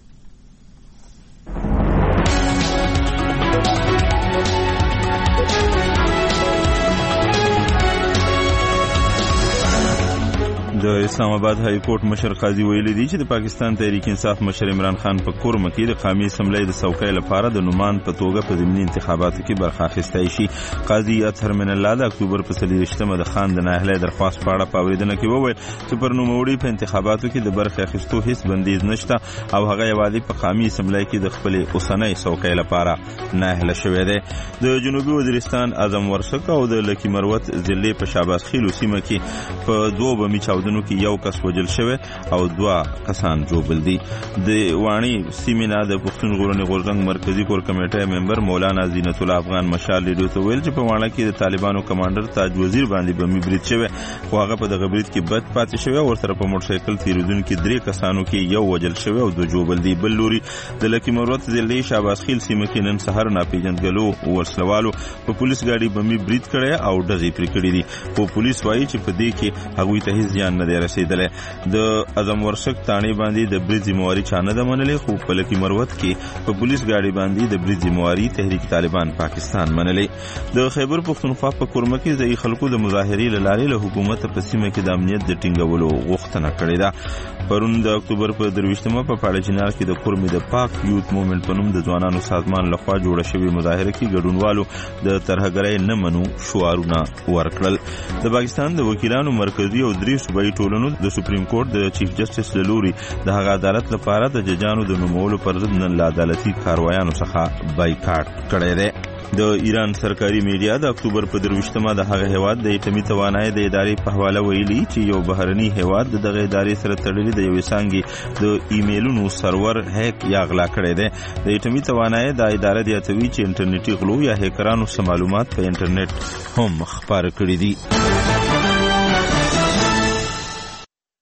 S27: د اسلام آباد های کورټ مشر قاضي ویلي دی چې د پاکستان تحریک انصاف مشر عمران خان په کورم کې د قومي اسمبلی د څوکۍ لپاره د نومان په توګه په ضمني انتخاباتو کې برخه اخیستی شي. قاضي اطهر من الله د اکتوبر په 23 د خان د ناهلي درخواست په اړه په اوریدنه کې وویل چې پر نوموړي په انتخاباتو کې د برخه اخیستو هیڅ بندیز نشته او هغه یوازې په قومي اسمبلی کې د خپل اوسنۍ څوکۍ لپاره ناهله شوی دی. د جنوبي وزیرستان اعظم ورسک او د لکی مروت ضلع په شاباس خیلو سیمه کې په 2 بمي چاودنو کې یو کس وژل شوی او 2 کسان جوړ دي. د وانی سیمینه د پښتون غورنی غورزنګ مرکزی کور کمیټه ممبر مولانا زینت الله افغان مشال لیدو ته ویل چې په وانه کې د طالبانو کمانډر تاج وزیر باندې بمي برید شوی خو هغه په دغه برید کې بد پاتې شوی او سره په موټر سایکل تیرودونکو 3 کسانو کې یو وژل شوی او 2 جوړ دي. بل لوري د لکی مروت ضلع شاباس خیل سیمه کې نن سحر ناپیژندګلو ورسلوالو په پولیس ګاډي بمي برید کړی او ډزې پرې کړې دي خو پولیس وایي چې په دې کې هغوی ته هیڅ ځان نه دی رسیدلی. د اعظم ورسک تانې باندې د برید ذمہواری چا نه ده منلې خو په لکی مروت کې په پولیس ګاډي باندې د برید ذمہواری تحریک طالبان پاکستان منلې. د خیبر پښتونخوا په کورمه کې ځای خلکو د مظاهرې لارې له حکومت په سیمه کې د امنیت د ټینګولو غوښتنه کړې ده. پرون د اکتوبر په 23 په پاړه جنار کې د کورمې د پاک یوت موومنټ په نوم د ځوانانو سازمان لخوا جوړه شوې مظاهره کې ګډونوالو د ترهګرۍ نه منو شعارونه ورکړل. د پاکستان د وکیلانو مرکزی او 3 صوبایي ټولنو د سپریم کورټ د چیف جسټس لوري د هغه عدالت لپاره د ججانو د نومولو پر ضد نن لا عدالتي کاروایانو څخه بایکاټ کړی دی. د ایران سرکاري میډیا د اکتوبر په 23 د هغه هیواد د ایټمي توانایي د ادارې په حواله ویلي چې یو بهرني هیواد دغه ادارې سره تړلې د یوې څانګې د ایمیلونو سرور هیک یا غلا کړی دی. د ایټمي توانایي د ادارې زیاتوي چې انټرنیټي غلو یا هیکرانو سم معلومات په انټرنیټ هم خپاره کړي دي.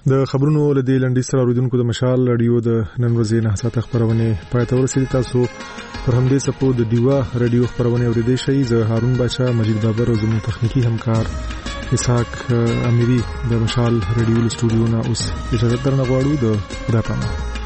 S1: د خبرونو لدی لنډی سره اوریدونکو د مشال رادیو د نن ورځې نه ساعت خبرونه پای ته ورسېدي. تاسو پر همدې سپو د دیوا رادیو خبرونه اوریدئ شئ. زه هارون بچا، مجید بابر او زموږ تخنیکی همکار اسحاق امیری د مشال رادیو استودیو نه اوس اجازه درنه غواړو. د خدای پامه.